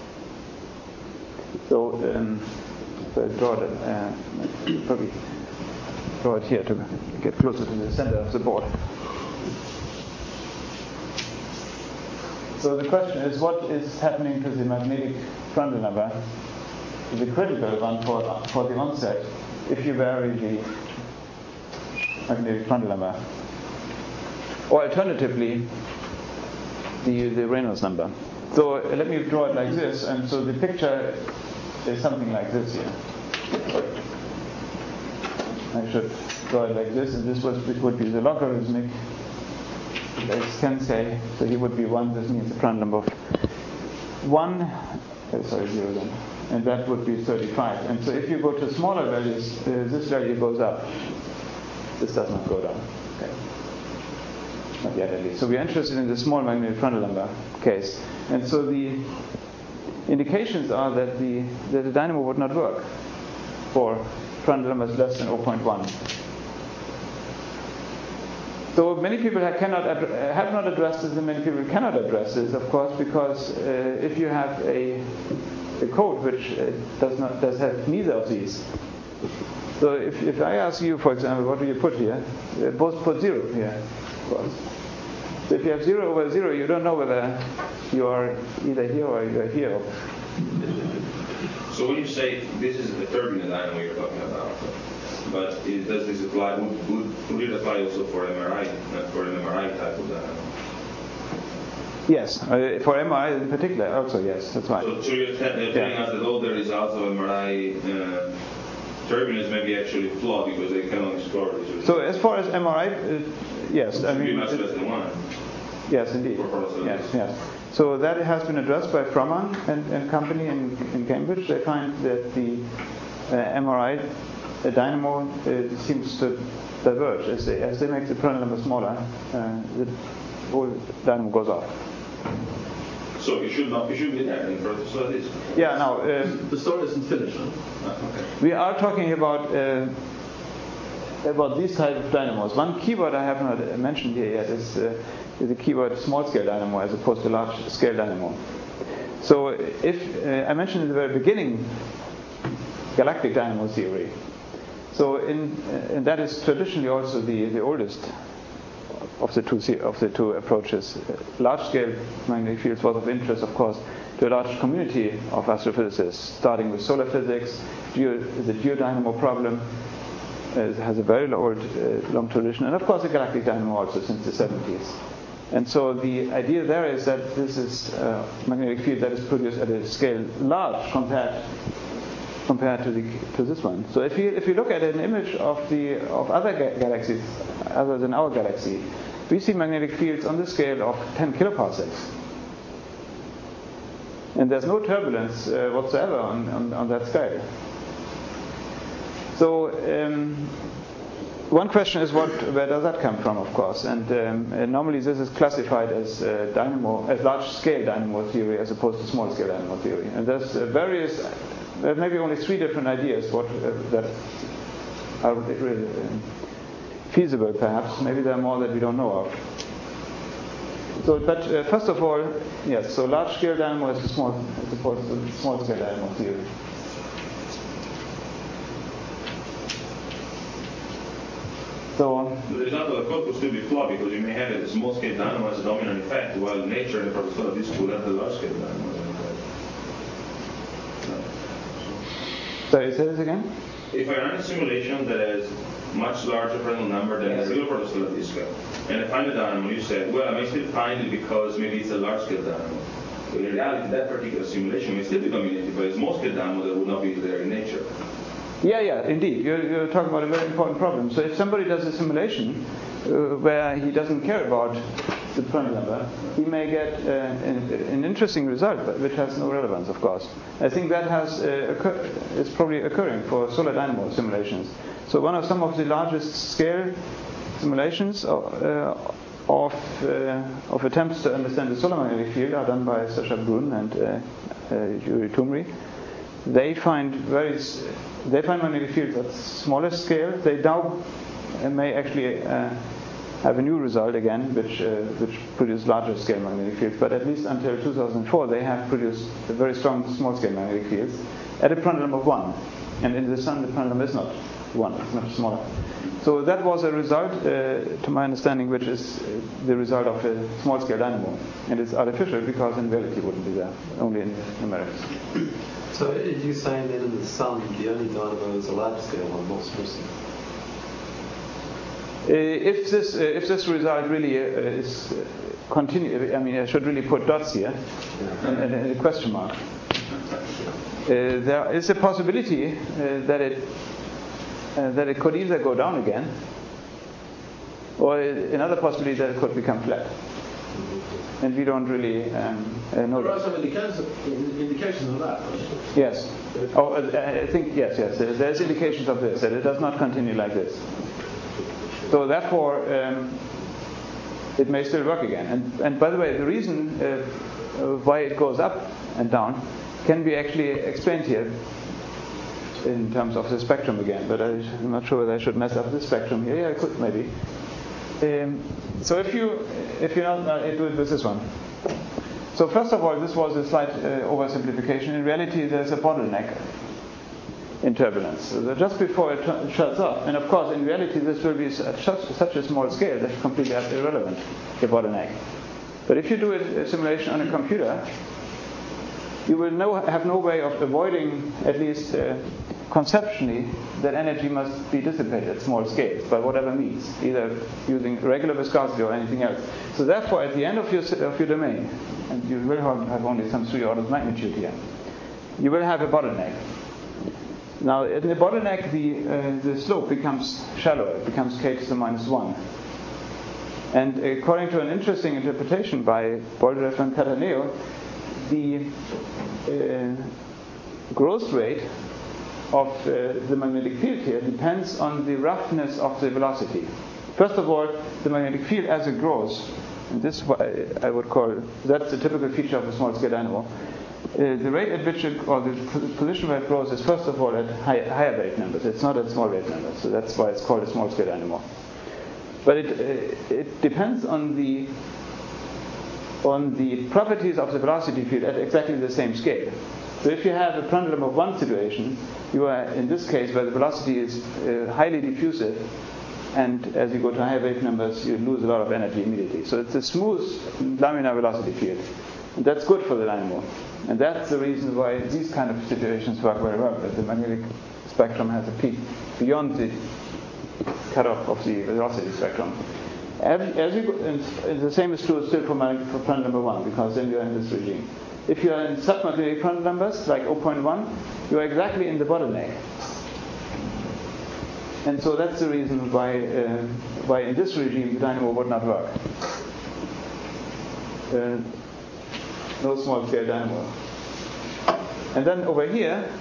So, um, so I draw it, uh, probably draw it here to get closer to the center of the board. So the question is, what is happening to the magnetic Prandtl number, the critical one for, for the onset, if you vary the magnetic Prandtl number? Or alternatively, the, the Reynolds number. So uh, let me draw it like this, and so the picture is something like this here. I should draw it like this, and this was, it would be the logarithmic, as Ken say, so he would be one, this means the Prandtl number of one, uh, sorry, zero then, and that would be thirty-five. And so if you go to smaller values, uh, this value goes up. This does not go down. Okay. Not yet at least. So we're interested in the small magnetic Prandtl number case. And so the indications are that the that the dynamo would not work for Prandtl numbers less than zero point one. So many people have, cannot ad- have not addressed this, and many people cannot address this, of course, because uh, if you have a, a code which uh, does not does have neither of these, So if, if I ask you, for example, what do you put here? Uh, both put zero here, of course. So if you have zero over zero, you don't know whether you are either here or you are here. So when you say this is the turbulent dynamo you're talking about, but it, does this apply? Would, would, would it apply also for M R I, uh, for an M R I type of dynamo? Yes, uh, for M R I in particular, also yes, that's right. So, so you're, te- you're telling yeah. us that all the results of M R I uh, turbulence may be actually flawed because they cannot explore this. So as far as M R I, uh, yes, I mean, much less than one. Yes, indeed. Yes, yes. So that has been addressed by Froman and, and company in, in Cambridge. They find that the uh, M R I uh, dynamo uh, seems to diverge as they as they make the Prandtl number smaller. Uh, the whole dynamo goes off. So it should not, it should be there in prototypes like this. Yeah. Now um, the story isn't finished. Huh? Ah, okay. We are talking about. Uh, about these type of dynamos. One keyword I have not mentioned here yet is, uh, is the keyword small-scale dynamo as opposed to large-scale dynamo. So if uh, I mentioned in the very beginning galactic dynamo theory, so in, uh, and that is traditionally also the, the oldest of the two of the two approaches. Large-scale magnetic fields was of interest, of course, to a large community of astrophysicists, starting with solar physics, geo, the geodynamo problem. Uh, it has a very old, uh, long tradition, and of course the galactic dynamo also since the seventies. And so the idea there is that this is a magnetic field that is produced at a scale large compared compared to the to this one. So if you if you look at an image of the of other ga- galaxies other than our galaxy, we see magnetic fields on the scale of ten kiloparsecs, and there's no turbulence uh, whatsoever on, on on that scale. So um, one question is, what, where does that come from, of course? And, um, and normally this is classified as uh, dynamo, as large-scale dynamo theory, as opposed to small-scale dynamo theory. And there's uh, various, there maybe only three different ideas what uh, that are really um, feasible, perhaps. Maybe there are more that we don't know of. So, but uh, first of all, yes. So large-scale dynamo is a small, as opposed to small-scale dynamo theory. So the result of the code could still be flawed because you may have a small-scale dynamo as a dominant effect, while nature and the protocol of this could have the large-scale dynamo. Sorry, say this again? If I run a simulation that has much larger Prandtl number than the real protocol of this scale, and I find a dynamo, you said, well, I may still find it because maybe it's a large-scale dynamo. But in reality, that particular simulation may still be dominated by a small-scale dynamo that would not be there in nature. Yeah, yeah, indeed. You're, you're talking about a very important problem. So if somebody does a simulation uh, where he doesn't care about the Prandtl number, he may get uh, an, an interesting result, but which has no relevance, of course. I think that has uh, occur- is probably occurring for solar dynamo simulations. So one of some of the largest scale simulations of, uh, of, uh, of attempts to understand the solar magnetic field are done by Sascha Brun and uh, uh, Yuri Tumri. They find very they find magnetic fields at smaller scale. They now may actually uh, have a new result again, which uh, which produce larger scale magnetic fields. But at least until two thousand four, they have produced very strong small scale magnetic fields at a Prandtl number of one. And in the Sun, the Prandtl number is not one; it's much smaller. So that was a result, uh, to my understanding, which is uh, the result of a small scale dynamo, and it's artificial because in reality it wouldn't be there, only in numerics. So are you saying that in the Sun, the only dynamo is a large scale one, not small scale? Uh, if this uh, if this result really uh, is uh, continue, I mean, I should really put dots here and, and, and a question mark. Uh, there is a possibility uh, that it uh, that it could either go down again, or another possibility that it could become flat. And we don't really um, uh, know. There are some indications, indications of that. Yes. Oh, uh, I think yes, yes. There's indications of this, that it does not continue like this. So therefore, um, it may still work again. And, and by the way, the reason uh, why it goes up and down can be actually explained here in terms of the spectrum again. But I'm not sure whether I should mess up the spectrum here. Yeah, I could maybe. Um, so if you if you not uh, do it with this one. So first of all, this was a slight uh, oversimplification. In reality, there's a bottleneck in turbulence, so just before it, it shuts off. And of course, in reality, this will be at such, such a small scale that it's completely irrelevant, the bottleneck. But if you do a, a simulation on a computer, you will no, have no way of avoiding, at least uh, conceptually, that energy must be dissipated at small scales by whatever means, either using regular viscosity or anything else. So therefore, at the end of your, of your domain, and you will have only some three orders of magnitude here, you will have a bottleneck. Now, in the bottleneck, the, uh, the slope becomes shallower. It becomes k to the minus one. And according to an interesting interpretation by Bolderev and Cattaneo, the uh, growth rate of uh, the magnetic field here depends on the roughness of the velocity. First of all, the magnetic field as it grows, and this I would call, that's the typical feature of a small-scale dynamo. Uh, the rate at which it, or the position where it grows is first of all at high, higher rate numbers. It's not at small rate numbers, so that's why it's called a small-scale dynamo. But it uh, it depends on the on the properties of the velocity field at exactly the same scale. So if you have a pendulum of one situation, you are in this case where the velocity is uh, highly diffusive, and as you go to higher wave numbers, you lose a lot of energy immediately. So it's a smooth laminar velocity field, and that's good for the dynamo. And that's the reason why these kind of situations work very well. That the magnetic spectrum has a peak beyond the cutoff of the velocity spectrum. As, as you go, and, and the same is true still for, my, for Prandtl number one, because then you are in this regime. If you are in submagnetic Prandtl numbers, like zero point one, you are exactly in the bottleneck. And so that's the reason why, uh, why in this regime the dynamo would not work. Uh, no small-scale dynamo. And then over here,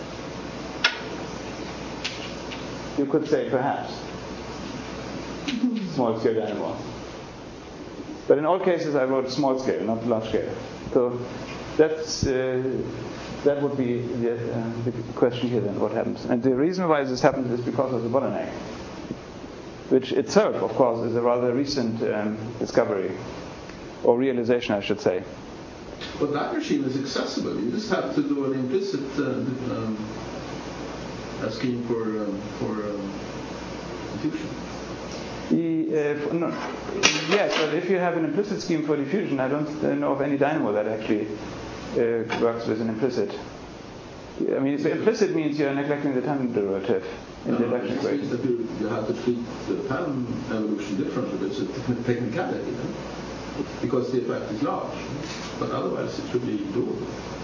you could say perhaps small-scale dynamo. But in all cases, I wrote small-scale, not large-scale. So that's uh, that would be the, uh, the question here. Then what happens? And the reason why this happens is because of the bottleneck, which itself, of course, is a rather recent um, discovery or realization, I should say. But that regime is accessible. You just have to do an implicit uh, um, a scheme for um, for um, diffusion. The, uh, no, yes, but if you have an implicit scheme for diffusion, I don't uh, know of any dynamo that actually uh, works with an implicit. I mean, implicit means you're neglecting the time derivative in no, the election it means that you, you have to treat the time evolution differently. It's a technicality, you know? Because the effect is large. But otherwise, it should be doable.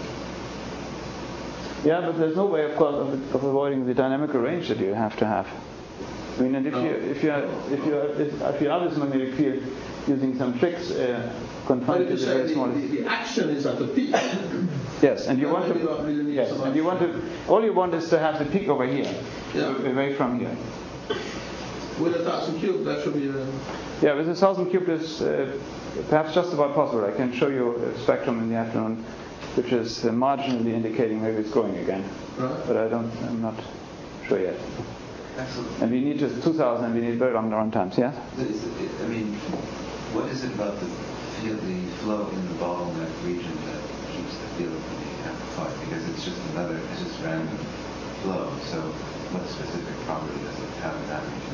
Yeah, but there's no way, of course, of, of avoiding the dynamical range that you have to have. I mean, and if no. you if you are if you are if, if you are this magnetic field using some tricks uh, confined to the very small. The, the action is at the peak. Yes, and you want to. Really yes, so and you want to. All you want is to have the peak over here, yeah. away from here. With a thousand cube, that should be a. Yeah, with a thousand cube is uh, perhaps just about possible. I can show you a spectrum in the afternoon, which is uh, marginally indicating maybe it's going again. Right. But I don't. I'm not sure yet. Excellent. And we need just two thousand, and we need very long run times, yeah? Is it, I mean, what is it about the field, the flow in the bottleneck region that keeps the field from being amplified? Because it's just another, it's just random flow. So what specific property does it have in that region?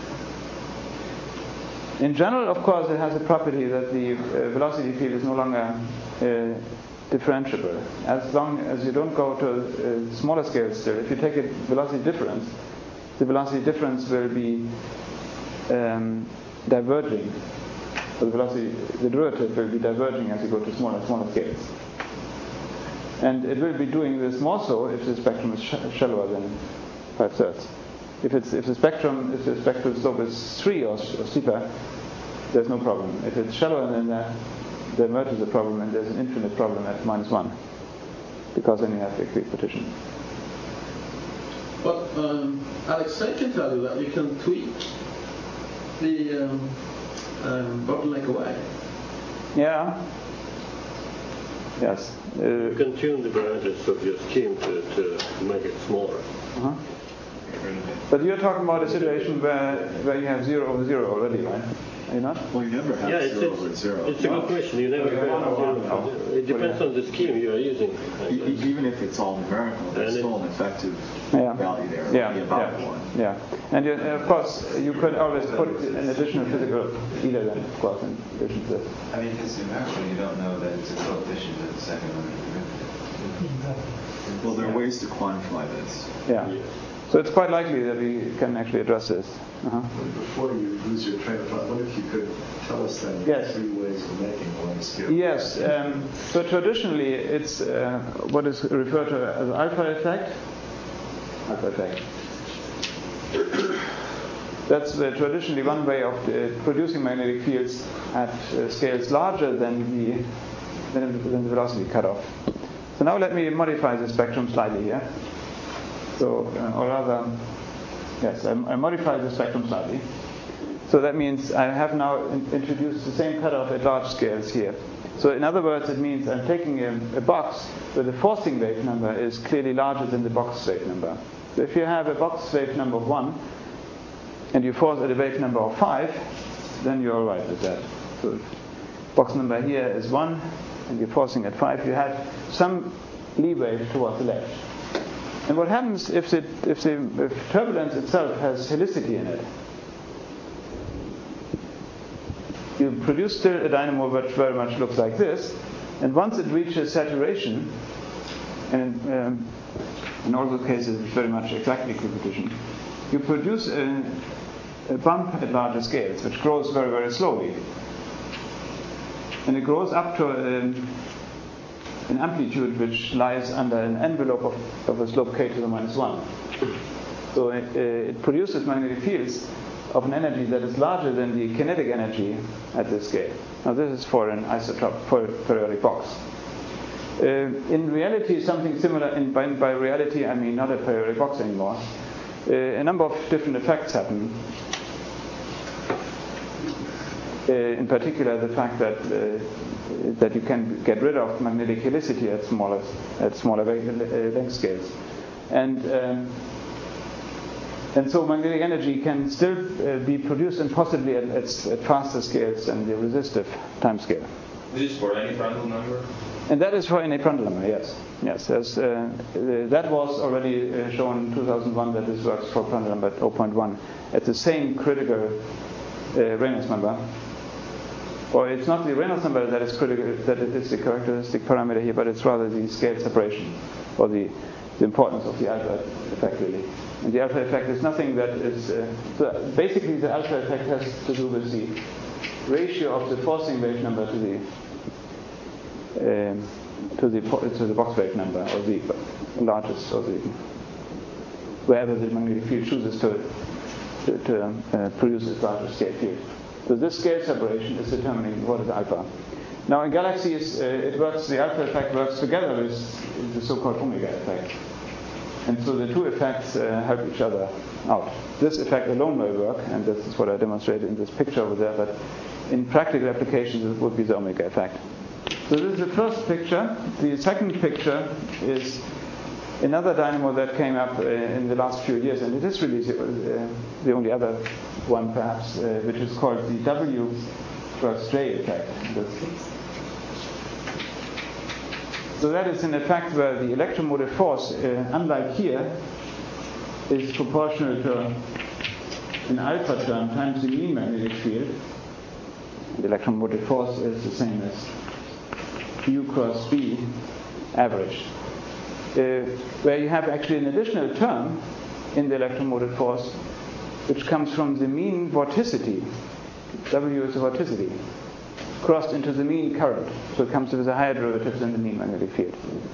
In general, of course, it has a property that the uh, velocity field is no longer uh, differentiable. As long as you don't go to uh, smaller scales still, if you take a velocity difference, the velocity difference will be um, diverging. So the velocity, the derivative will be diverging as you go to smaller and smaller scales. And it will be doing this more so if the spectrum is sh- shallower than five thirds. If it's if the spectrum if the spectral slope is three or, or steeper, there's no problem. If it's shallower, then uh, there emerges a problem, and there's an infinite problem at minus one, because then you have equipartition. But um, Alex, I can tell you that you can tweak the um, um, bottleneck away. Yeah. Yes. Uh, you can tune the parameters of your scheme to, to make it smaller. Uh-huh. get rid of it. But you're talking about a situation where where you have zero over zero already, right? Are you not? Well, you never have Yeah, it's, zero it's, over zero. it's a good question. You never have zero over zero. It depends on the scheme you are using. E- e- Even if it's all numerical, there's And still an effective Yeah. value there. Yeah, It'll be about yeah, one. yeah. And you, of course, you could always put an additional physical either then, of course, in addition to this. I mean, if it's numerical, you don't know that it's a coefficient of the second order derivative. Well, there are ways to quantify this. Yeah. So it's quite likely that we can actually address this. Uh-huh. Before you lose your train of thought, what if you could tell us then Yes. three ways of making one scale? Yes. Um, so traditionally, it's uh, what is referred to as alpha effect. Alpha effect. That's uh, traditionally one way of uh, producing magnetic fields at uh, scales larger than the than, than the velocity cutoff. So now let me modify the spectrum slightly here. So, uh, or rather, yes, I, I modify the spectrum slightly. So that means I have now in, introduced the same cutoff at large scales here. So in other words, it means I'm taking a, a box where the forcing wave number is clearly larger than the box wave number. So if you have a box wave number of one, and you force at a wave number of five, then you're all right with that. So if box number here is one, and you're forcing at five, you have some leeway towards the left. And what happens if the, if the if turbulence itself has helicity in it? You produce still a dynamo which very much looks like this, and once it reaches saturation, and in, um, in all those cases it's very much exact equiposition, you produce a, a bump at larger scales, which grows very, very slowly. And it grows up to a, an amplitude which lies under an envelope of, of a slope k to the minus one. So it, uh, it produces magnetic fields of an energy that is larger than the kinetic energy at this scale. Now this is for an isotropic for periodic box. Uh, in reality, something similar, in, by, by reality I mean not a periodic box anymore. Uh, a number of different effects happen. Uh, in particular, the fact that uh, that you can get rid of magnetic helicity at smaller at smaller length scales, and um, and so magnetic energy can still uh, be produced and possibly at, at, at faster scales than the resistive time scale. This is for any Prandtl number? And that is for any Prandtl number, yes. Yes, as, uh, uh, that was already uh, shown in two thousand one that this works for Prandtl number at zero point one at the same critical uh, Reynolds number. Or it's not the Reynolds number that is critical, that is the characteristic parameter here, but it's rather the scale separation, or the, the importance of the alpha effect, really. And the alpha effect is nothing that is. Uh, so basically, the alpha effect has to do with the ratio of the forcing wave number to the um, to the to the box wave number, or the largest, or the wherever the magnetic field chooses to to, to uh, produce its largest scale field. So this scale separation is determining what is alpha. Now in galaxies, uh, it works. The alpha effect works together with the so-called omega effect, and so the two effects uh, help each other out. This effect alone will work, and this is what I demonstrated in this picture over there. But in practical applications, it would be the omega effect. So this is the first picture. The second picture is another dynamo that came up uh, in the last few years, and it is really the, uh, the only other one, perhaps, uh, which is called the W cross J effect. So that is an effect where the electromotive force, uh, unlike here, is proportional to an alpha term times the mean magnetic field. The electromotive force is the same as U cross B average. Uh, where you have actually an additional term in the electromotive force which comes from the mean vorticity. W is the vorticity crossed into the mean current, so it comes with a higher derivative than the mean magnetic field.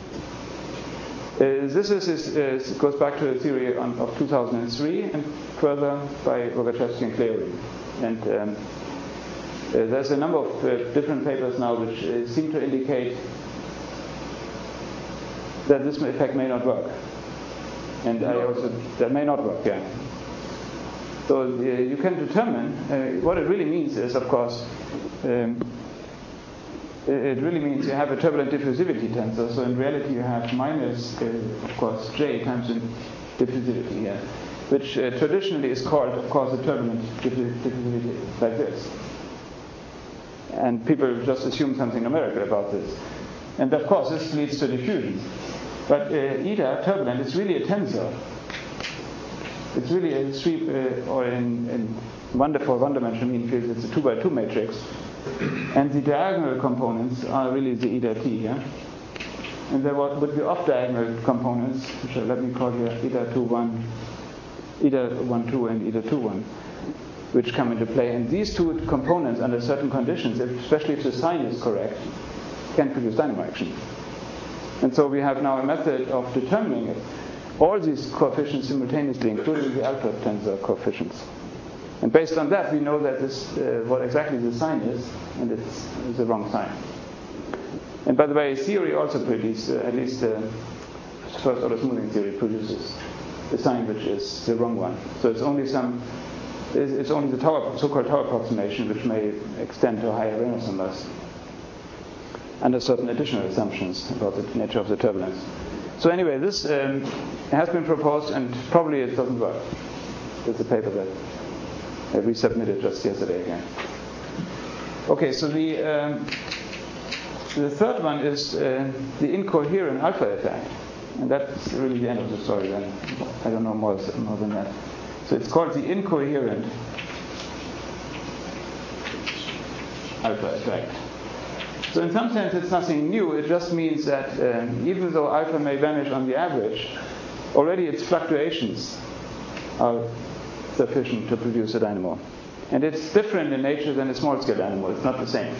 Uh, this is, is uh, goes back to a theory on, of two thousand three and further by Rogachevsky and Clary. And um, uh, there's a number of uh, different papers now which uh, seem to indicate that this effect may not work. And I also, that may not work, yeah. So uh, you can determine, uh, what it really means is, of course, um, it really means you have a turbulent diffusivity tensor, so in reality you have minus, uh, of course, J times the diffusivity here. which uh, traditionally is called, of course, a turbulent diffusivity like this. And people just assume something numerical about this. And of course, this leads to diffusion. But uh, eta turbulent is really a tensor. It's really a three, uh, or in, in one for one-dimensional mean fields, it's a two by two matrix. And the diagonal components are really the eta t, yeah? And there would be off-diagonal components, which are, let me call here eta two one, eta one two, and eta two one, which come into play. And these two components, under certain conditions, especially if the sign is correct, can produce dynamo action. And so we have now a method of determining it. All these coefficients simultaneously, including the alpha tensor coefficients. And based on that, we know that this, uh, what exactly the sign is, and it's, it's the wrong sign. And by the way, theory also produces, uh, at least the uh, first order smoothing theory produces a sign which is the wrong one. So it's only some, it's only the Tower, so-called Tower approximation which may extend to higher Reynolds numbers under certain additional assumptions about the nature of the turbulence. So anyway, this um, has been proposed, and probably it doesn't work. There's a paper that uh, we submitted just yesterday again. Okay, so the um, the third one is uh, the incoherent alpha effect, and that's really the end of the story. Then I don't know more, more than that. So it's called the incoherent alpha effect. So in some sense, it's nothing new. It just means that um, even though alpha may vanish on the average, already its fluctuations are sufficient to produce a dynamo. And it's different in nature than a small-scale dynamo. It's not the same.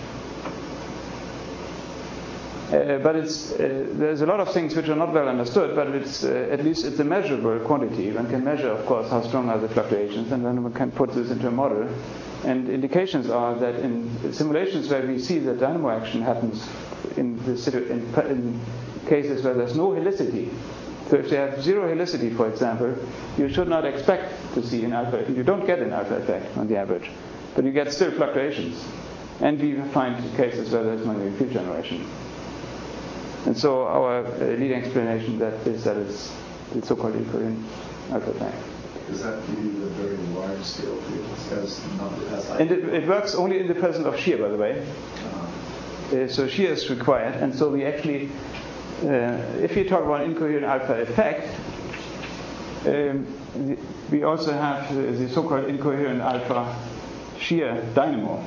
Uh, but it's, uh, there's a lot of things which are not well understood, but it's, uh, at least it's a measurable quantity. One can measure, of course, how strong are the fluctuations, and then one can put this into a model. And indications are that in simulations where we see that dynamo action happens in, the situ- in, in cases where there's no helicity. So if you have zero helicity, for example, you should not expect to see an alpha. You don't get an alpha effect on the average, but you get still fluctuations. And we find cases where there's magnetic field generation. And so our uh, leading explanation that is that it's the so-called incoherent alpha effect. Does that give you the very large scale fields as not as high? And it, it works only in the presence of shear, by the way. Uh-huh. Uh, so shear is required, and so we actually, uh, if you talk about incoherent alpha effect, um, the, we also have uh, the so-called incoherent alpha shear dynamo.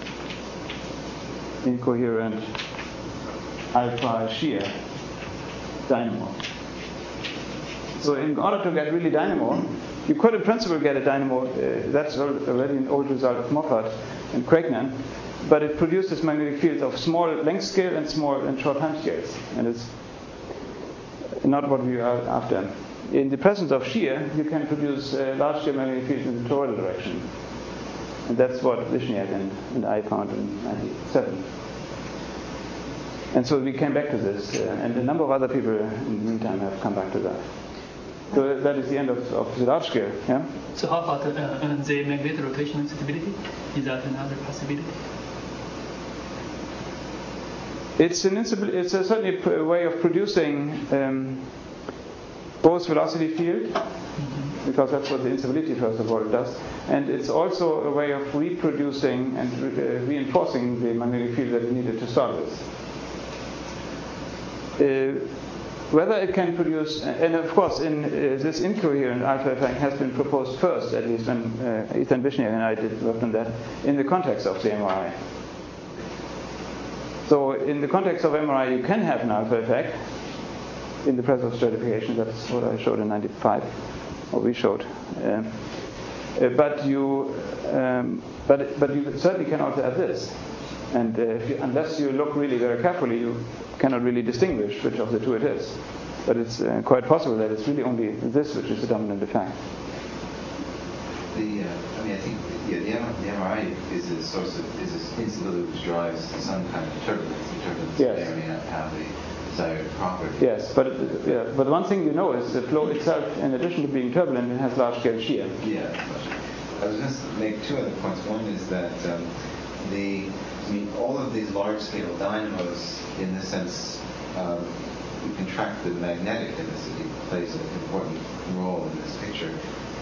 Incoherent alpha shear dynamo. So in order to get really dynamo, you could in principle get a dynamo, uh, that's already an old result of Moffat and Craignan, but it produces magnetic fields of small length scale and small and short time scales, and it's not what we are after. In the presence of shear, you can produce uh, large scale magnetic fields in the toroidal direction, and that's what Vishniak and, and I found in ninety-seven. And so we came back to this, uh, and a number of other people in the meantime have come back to that. So that is the end of, of the large scale. Yeah. So how about uh, uh, the magnetic rotational stability? Is that another possibility? It's an it's a certainly a way of producing um, both velocity field, mm-hmm. because that's what the instability first of all does, and it's also a way of reproducing and re- uh, reinforcing the magnetic field that we needed to start with. Uh, Whether it can produce, and of course, in uh, this incoherent alpha effect has been proposed first, at least when uh, Ethan Vishniak and I did work on that, in the context of the M R I. So, in the context of M R I, you can have an alpha effect in the presence of stratification. That's what I showed in ninety-five, or we showed. Uh, uh, but you, um, but but you certainly can also have this. And uh, if you, unless you look really very carefully, you cannot really distinguish which of the two it is. But it's uh, quite possible that it's really only this which is the dominant effect. The, uh, I mean, I think yeah, the, M- the M R I is a source of is an instability which drives some kind of turbulence. The turbulence yes. may or may not have the desired property. Yes, but uh, yeah, but one thing you know is the flow itself, in addition to being turbulent, it has large-scale shear. Yeah. I was going to make two other points. One is that um, the I mean, all of these large-scale dynamos, in this sense, um, you can track the magnetic helicity plays an important role in this picture.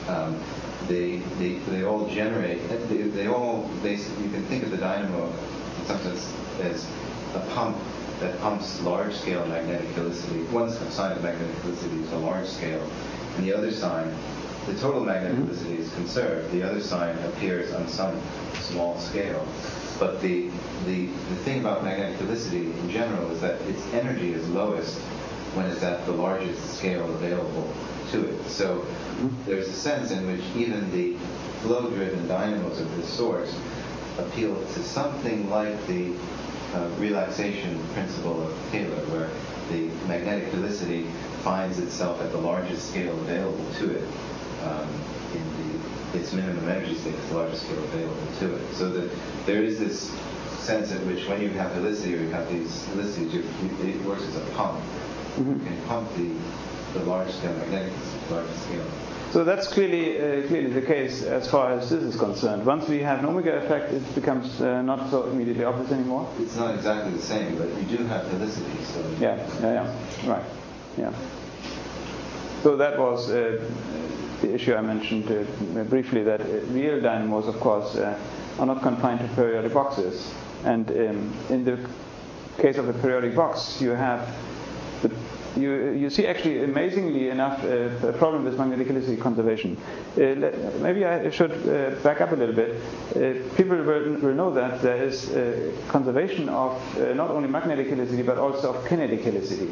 um, they, they they all generate. They, they all basically, you can think of the dynamo in some sense as a pump that pumps large-scale magnetic helicity. One sign of magnetic helicity is a large scale, and the other sign, the total magnetic helicity is conserved. The other sign appears on some small scale. But the, the, the thing about magnetic helicity in general is that its energy is lowest when it's at the largest scale available to it. So there's a sense in which even the flow-driven dynamos of this sort appeal to something like the uh, relaxation principle of Taylor, where the magnetic helicity finds itself at the largest scale available to it. Um, in the, its minimum energy state is the largest scale available to it. So that there is this sense in which when you have helicity or you have these helicities, you, you, it works as a pump. Mm-hmm. You can pump the, the large scale magnetic large scale. So that's clearly uh, clearly the case as far as this is concerned. Once we have an omega effect, it becomes uh, not so immediately obvious anymore. It's not exactly the same, but you do have helicity. So yeah, yeah, yeah, right, yeah. So that was uh, the issue I mentioned uh, briefly, that uh, real dynamos, of course, uh, are not confined to periodic boxes. And um, in the case of a periodic box, you have the, you you see actually amazingly enough uh, a problem with magnetic helicity conservation. Uh, let, maybe I should uh, back up a little bit. Uh, people will, will know that there is uh, conservation of uh, not only magnetic helicity but also of kinetic helicity.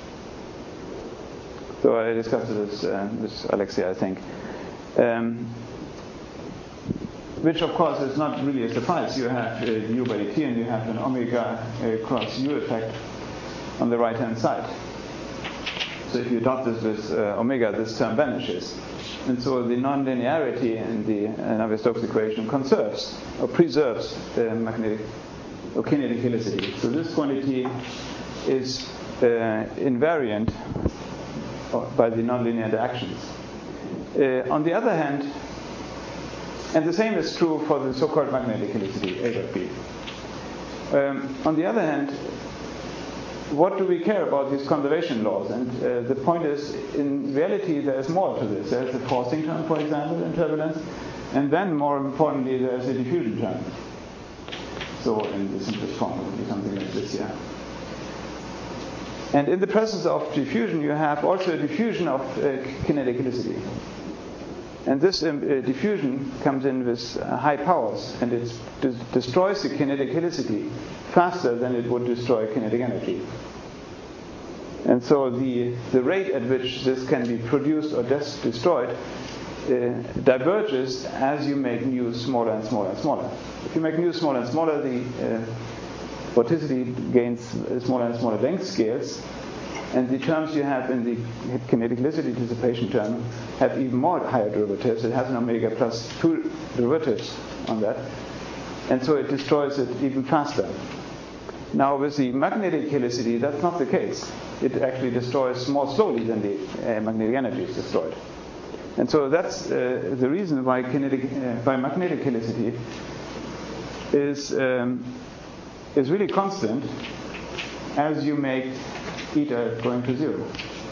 So I discussed this uh, with Alexia, I think. Um, which, of course, is not really a surprise. You have uh, u by dt, and you have an omega uh, cross u effect on the right-hand side. So if you dot this with uh, omega, this term vanishes. And so the nonlinearity in the uh, Navier-Stokes equation conserves or preserves the magnetic or kinetic helicity. So this quantity is uh, invariant by the nonlinear interactions. Uh, on the other hand, and the same is true for the so-called magnetic helicity, A dot B. Um, on the other hand, what do we care about these conservation laws? And uh, the point is, in reality, there is more to this. There is a forcing term, for example, in turbulence, and then, more importantly, there is a diffusion term. So in the simplest form, it would be something like this here. And in the presence of diffusion, you have also a diffusion of uh, kinetic helicity. And this um, uh, diffusion comes in with uh, high powers, and it des- destroys the kinetic helicity faster than it would destroy kinetic energy. And so the, the rate at which this can be produced or des- destroyed uh, diverges as you make nu smaller and smaller and smaller. If you make nu smaller and smaller, the uh, vorticity gains smaller and smaller length scales, and the terms you have in the kinetic helicity dissipation term have even more higher derivatives. It has an omega plus two derivatives on that, and so it destroys it even faster. Now with the magnetic helicity, that's not the case. It actually destroys more slowly than the uh, magnetic energy is destroyed. And so that's uh, the reason why kinetic, uh, why magnetic helicity is um, is really constant as you make eta going to zero.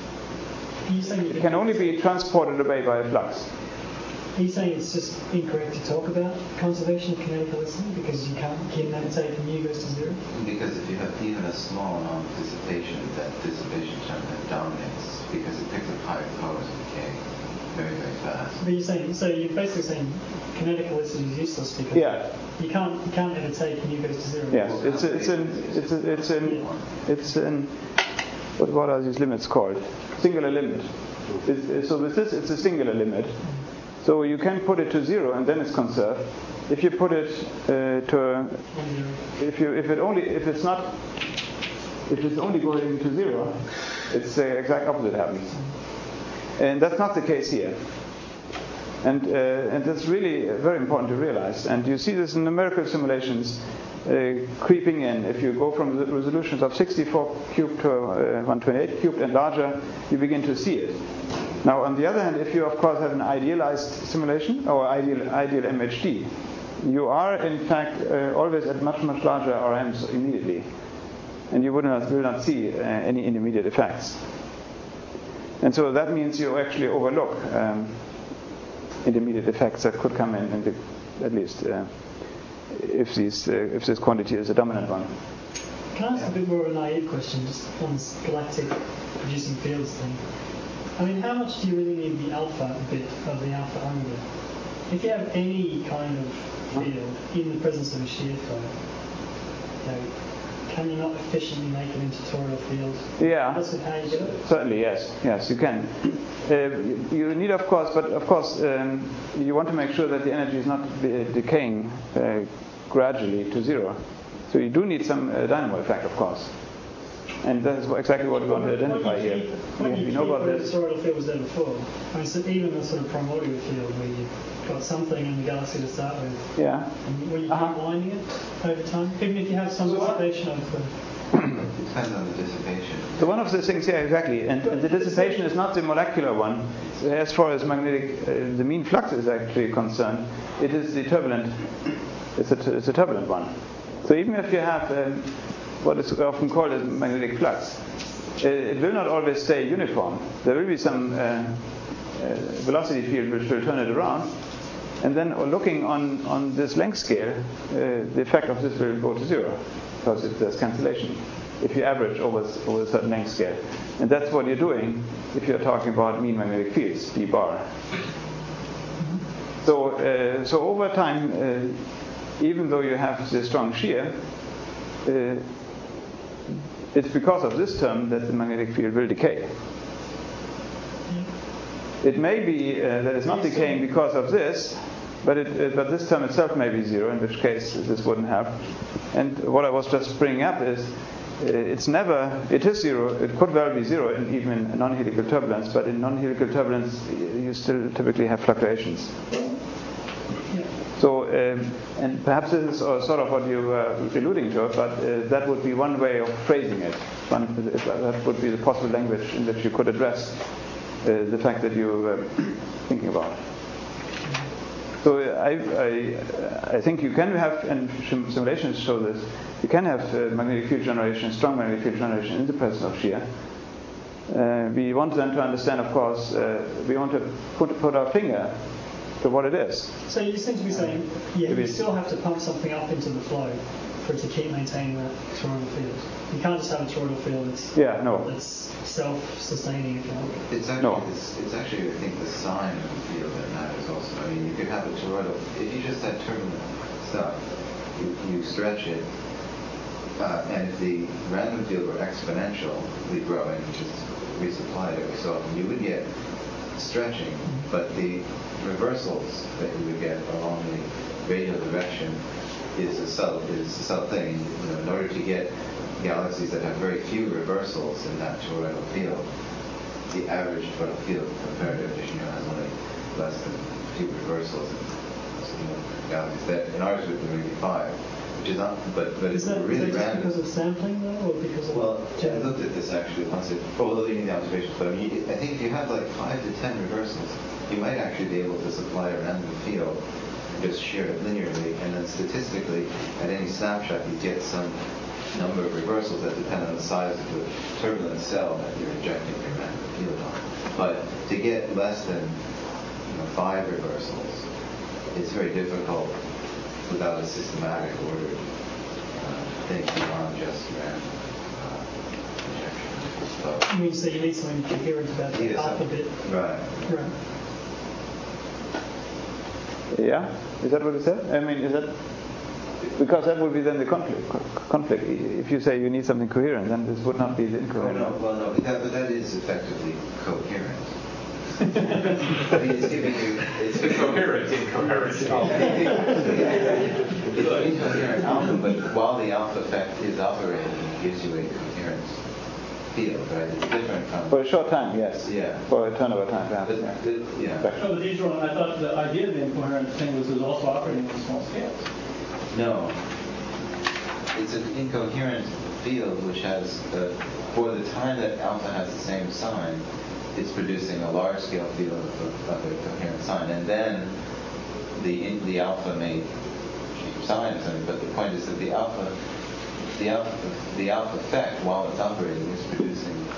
It can only be transported away by a flux. Are you saying it's just incorrect to talk about conservation of kinetic helicity because you can't kinetic when mu goes to zero? Because if you have even a small amount of dissipation, that dissipation term then dominates because it picks up higher powers of decay very, very fast. But you're saying, so you're basically saying kinetic helicity is useless because yeah. you can't you can't ever take mu goes to zero. Yes, it's a, it's an it's a, it's an it's an what what are these limits called? Singular limit. It's, so with this, it's a singular limit. So you can put it to zero and then it's conserved. If you put it uh, to if you if it only if it's not if it's only going to zero, it's the exact opposite happens. And that's not the case here. And uh, and that's really very important to realize. And you see this in numerical simulations uh, creeping in. If you go from the resolutions of sixty-four cubed to uh, one twenty-eight cubed and larger, you begin to see it. Now, on the other hand, if you of course have an idealized simulation or ideal ideal M H D, you are in fact uh, always at much much larger R Ms immediately, and you would not will not see uh, any intermediate effects. And so that means you actually overlook um, intermediate effects that could come in, in the, at least uh, if these uh, if this quantity is a dominant one. Can I ask a bit more of a naive question, just on this galactic producing fields thing? I mean, how much do you really need the alpha bit of the alpha omega? If you have any kind of field in the presence of a shear flow, you know, can you not efficiently make it into toroidal field? Yeah. That's how you do it? Certainly, yes. Yes, you can. Uh, you, you need, of course, but of course, um, you want to make sure that the energy is not de- decaying uh, gradually to zero. So you do need some uh, dynamo effect, of course. And that is exactly what we want to identify you here. keep, when we, you we know about where this. the toroidal field was there before, I mean, so even the sort of primordial field where you've got something in the galaxy to start with, yeah. and where you uh-huh. keep winding it over time, even if you have some dissipation of the... It depends on the dissipation. So one of the things, yeah, exactly, and, and the dissipation is not the molecular one. As far as magnetic, uh, the mean flux is actually concerned, it is the turbulent. It's a, it's a turbulent one. So even if you have um, what is often called a magnetic flux, uh, it will not always stay uniform. There will be some uh, uh, velocity field which will turn it around, and then looking on, on this length scale, uh, the effect of this will go to zero because it, there's cancellation if you average over, over a certain length scale. And that's what you're doing if you're talking about mean magnetic fields, d bar. So, uh, so over time, uh, even though you have this strong shear, uh, it's because of this term that the magnetic field will decay. It may be uh, that it's not decaying because of this, but, it, uh, but this term itself may be zero, in which case this wouldn't have. And what I was just bringing up is uh, it's never, it is zero, it could well be zero in, even in non-helical turbulence, but in non-helical turbulence you still typically have fluctuations. So, um, and perhaps this is sort of what you were alluding to, but uh, that would be one way of phrasing it. One, that would be the possible language in which you could address uh, the fact that you were thinking about. So I, I, I think you can have, and simulations show this, you can have uh, magnetic field generation, strong magnetic field generation in the presence of shear. Uh, we want then to understand, of course, uh, we want to put, put our finger to what it is. So you seem to be saying, yeah, you still have to pump something up into the flow for it to keep maintaining that toroidal field. You can't just have a toroidal field that's, yeah, no. that's self-sustaining, if you like. It's actually, no. it's, it's actually, I think, the sign of the field that matters also. I mean, you could have a toroidal, if you just had turbulent stuff, you, you stretch it, uh, and if the random field were exponentially growing, which is resupplied every so often, you would get stretching, but the reversals that you would get along the radial direction is a subtle is a subtle thing. You know, in order to get galaxies that have very few reversals in that toroidal field, the average toroidal field comparative to, you know, has only less than a few reversals in you know, galaxies. That in ours would be maybe five, which is not, but but is it's that, really is that random. Because of sampling, though, or because of? Well, I looked at this actually once. It, although leaving the observations, but I mean, I think if you have like five to ten reversals, you might actually be able to supply a random field and just shear it linearly, and then statistically, at any snapshot, you get some number of reversals that depend on the size of the turbulent cell that you're injecting your random field on. But to get less than you know, five reversals, it's very difficult without a systematic ordered uh, thing beyond just random uh, injection. So, I mean, so you need something coherent about the yeah, alpha bit. Right. Right. Yeah? Is that what it said? I mean, is that... Because that would be then the conflict. conflict. If you say you need something coherent, then this would not be the incoherent. Oh, no, well, no, but that, but that is effectively coherent. I mean, it's giving you... It's coherent, incoherent. It's incoherent alpha, but while the alpha effect is operating, it gives you a coherent field, right? It's different from... For a short time, yes. Yeah. For a turnover time, perhaps. But, but, yeah. No, but these were, I thought the idea of the incoherent thing was it was also operating on small scales. No. It's an incoherent field which has, uh, for the time that alpha has the same sign, it's producing a large scale field of, of a coherent sign. And then the in, the alpha may change sign or something, but the point is that the alpha the alpha the alpha effect while it's operating is producing a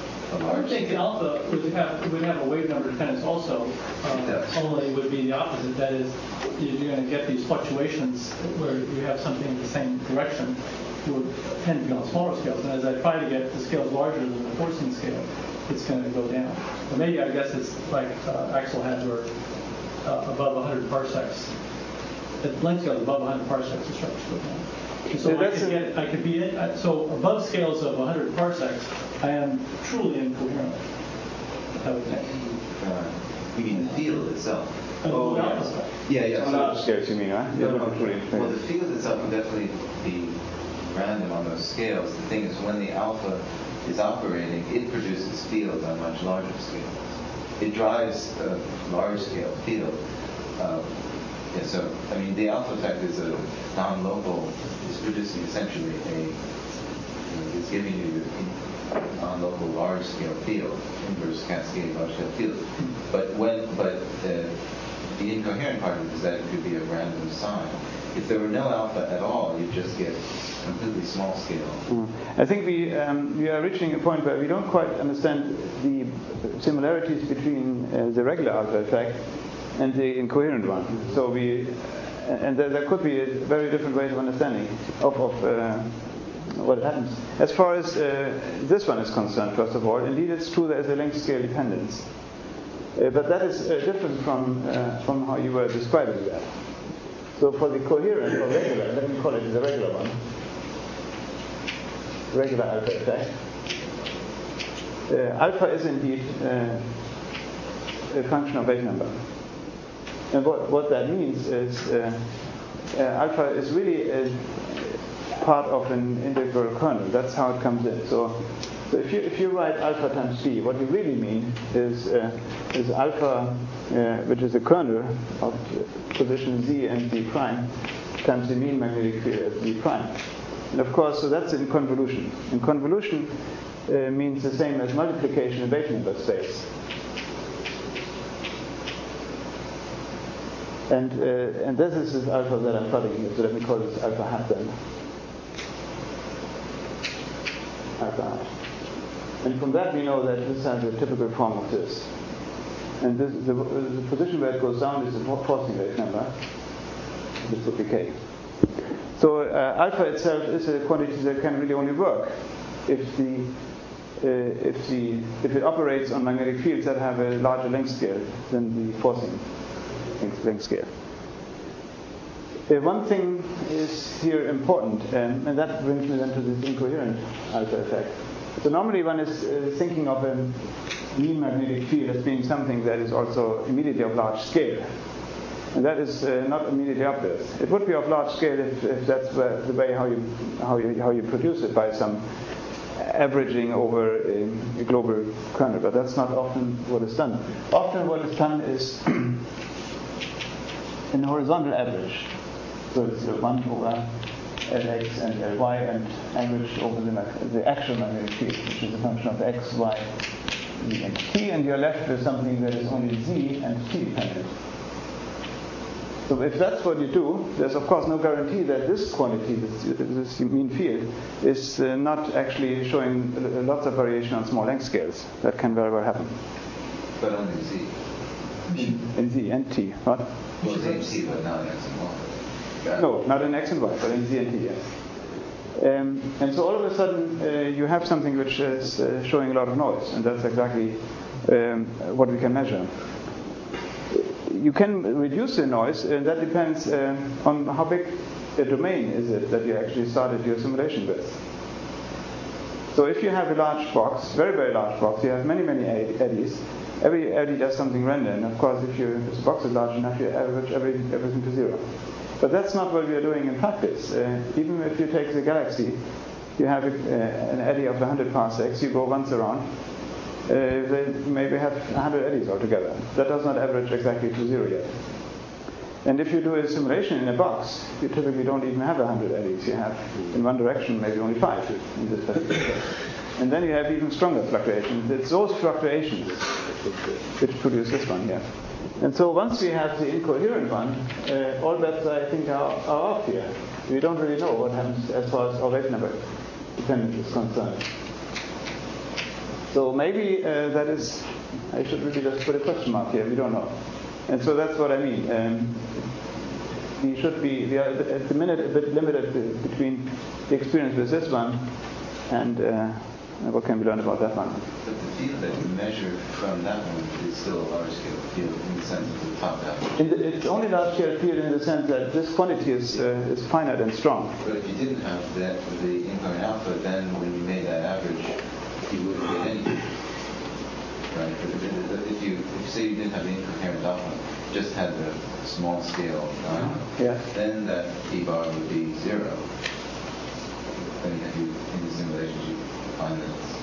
I large would think scale. alpha would have would have a wave number dependence also. Uh, only it would be the opposite. That is, you're going to get these fluctuations where you have something in the same direction. Would tend to be on smaller scales, and as I try to get the scales larger than the forcing scale, it's going to go down. But maybe I guess it's like uh, Axel had, where uh, above one hundred parsecs, the length scale is above one hundred parsecs, it starts to go down. And so I could, get, I could be in, uh, so above scales of one hundred parsecs, I am truly incoherent, I would think. Uh, you mean the field itself? Oh, yeah. Yeah, yeah. On large scales, you mean, right? No, no, well, the field itself would definitely be random on those scales. The thing is, when the alpha is operating, it produces fields on much larger scales. It drives a large-scale field. Uh, yeah, so, I mean, the alpha effect is a non-local, is producing essentially a, you know, it's giving you a non-local large-scale field, inverse cascade large-scale field. But when, but uh, the incoherent part of it is that it could be a random sign. If there were no alpha at all, you just get completely small scale. Mm. I think we um, we are reaching a point where we don't quite understand the similarities between uh, the regular alpha effect and the incoherent one. So we, and there, there could be a very different ways of understanding of, of uh, what happens. As far as uh, this one is concerned, first of all, indeed it's true there is a length scale dependence. Uh, but that is uh, different from uh, from how you were describing that. So for the coherent or regular, let me call it the regular one, regular alpha effect, uh, alpha is indeed uh, a function of wave number. And what, what that means is uh, uh, alpha is really a part of an integral kernel. That's how it comes in. So, so if you if you write alpha times b, what you really mean is uh, is alpha, uh, which is a kernel of position z and z prime, times the mean magnetic field at z prime. And of course, so that's in convolution. And convolution uh, means the same as multiplication in wave number space. And uh, and this is this alpha that I'm plotting here. So let me call this alpha hat then. Alpha hat. And from that we know that this has a typical form of this. And this, the, the position where it goes down is the forcing wave number. This would be k. So uh, alpha itself is a quantity that can really only work if the uh, if the if it operates on magnetic fields that have a larger length scale than the forcing length scale. Uh, one thing is here important, um, and that brings me then to this incoherent alpha effect. So normally one is uh, thinking of a mean magnetic field as being something that is also immediately of large scale. And that is uh, not immediately obvious. It would be of large scale if, if that's where, the way how you, how, you, how you produce it, by some averaging over a, a global kernel, but that's not often what is done. Often what is done is in horizontal average. So it's uh, one over Lx and Ly and average over the, the actual magnetic field, which is a function of x, y, z, and t, and you're left with something that is only z and t dependent. So if that's what you do, there's of course no guarantee that this quantity, this, this mean field, is uh, not actually showing lots of variation on small length scales. That can very well happen. But only z. In, in z and t, what? Well, z and t, but not in x and y. No, not in x and y, but in z and t, yes. Um, and so all of a sudden uh, you have something which is uh, showing a lot of noise, and that's exactly um, what we can measure. You can reduce the noise, and that depends uh, on how big a domain is it that you actually started your simulation with. So if you have a large box, very, very large box, you have many, many eddies. Every eddy does something random. And of course, if, you, if the box is large enough, you average every, everything to zero. But that's not what we are doing in practice. Uh, even if you take the galaxy, you have a, uh, an eddy of one hundred parsecs, you go once around, uh, they maybe have one hundred eddies altogether. That does not average exactly to zero yet. And if you do a simulation in a box, you typically don't even have one hundred eddies. You have, in one direction, maybe only five in this particular case. And then you have even stronger fluctuations. It's those fluctuations which produce this one here. And so once we have the incoherent one, uh, all bets, I think, are, are off here. We don't really know what happens as far as our wave number dependence is concerned. So maybe uh, that is, I should really just put a question mark here, we don't know. And so that's what I mean. Um, we should be, we are at the minute a bit limited between the experience with this one and uh, what can be learned about that one. But the field that you measure from that one is still a large-scale field in the sense of the top down. In the, it's only large-scale field in the sense that this quantity is uh, is finite and strong. But if you didn't have that, the incoming alpha, then when you made that average, you wouldn't get anything. Right? But if you, if you say you didn't have the incoherent alpha, just had the small scale dynamo, yeah. then that p bar would be zero. Then if you, in the simulations, you find that it's.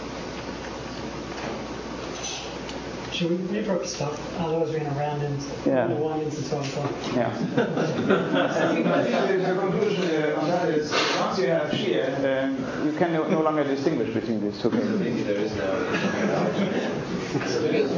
Should we maybe probably stop? Otherwise, we're going to round into yeah. one into twelve o'clock. Yeah. I think, I think the conclusion uh, on that is once you have shear, um, you can no, no longer distinguish between these two cases. Maybe there is now.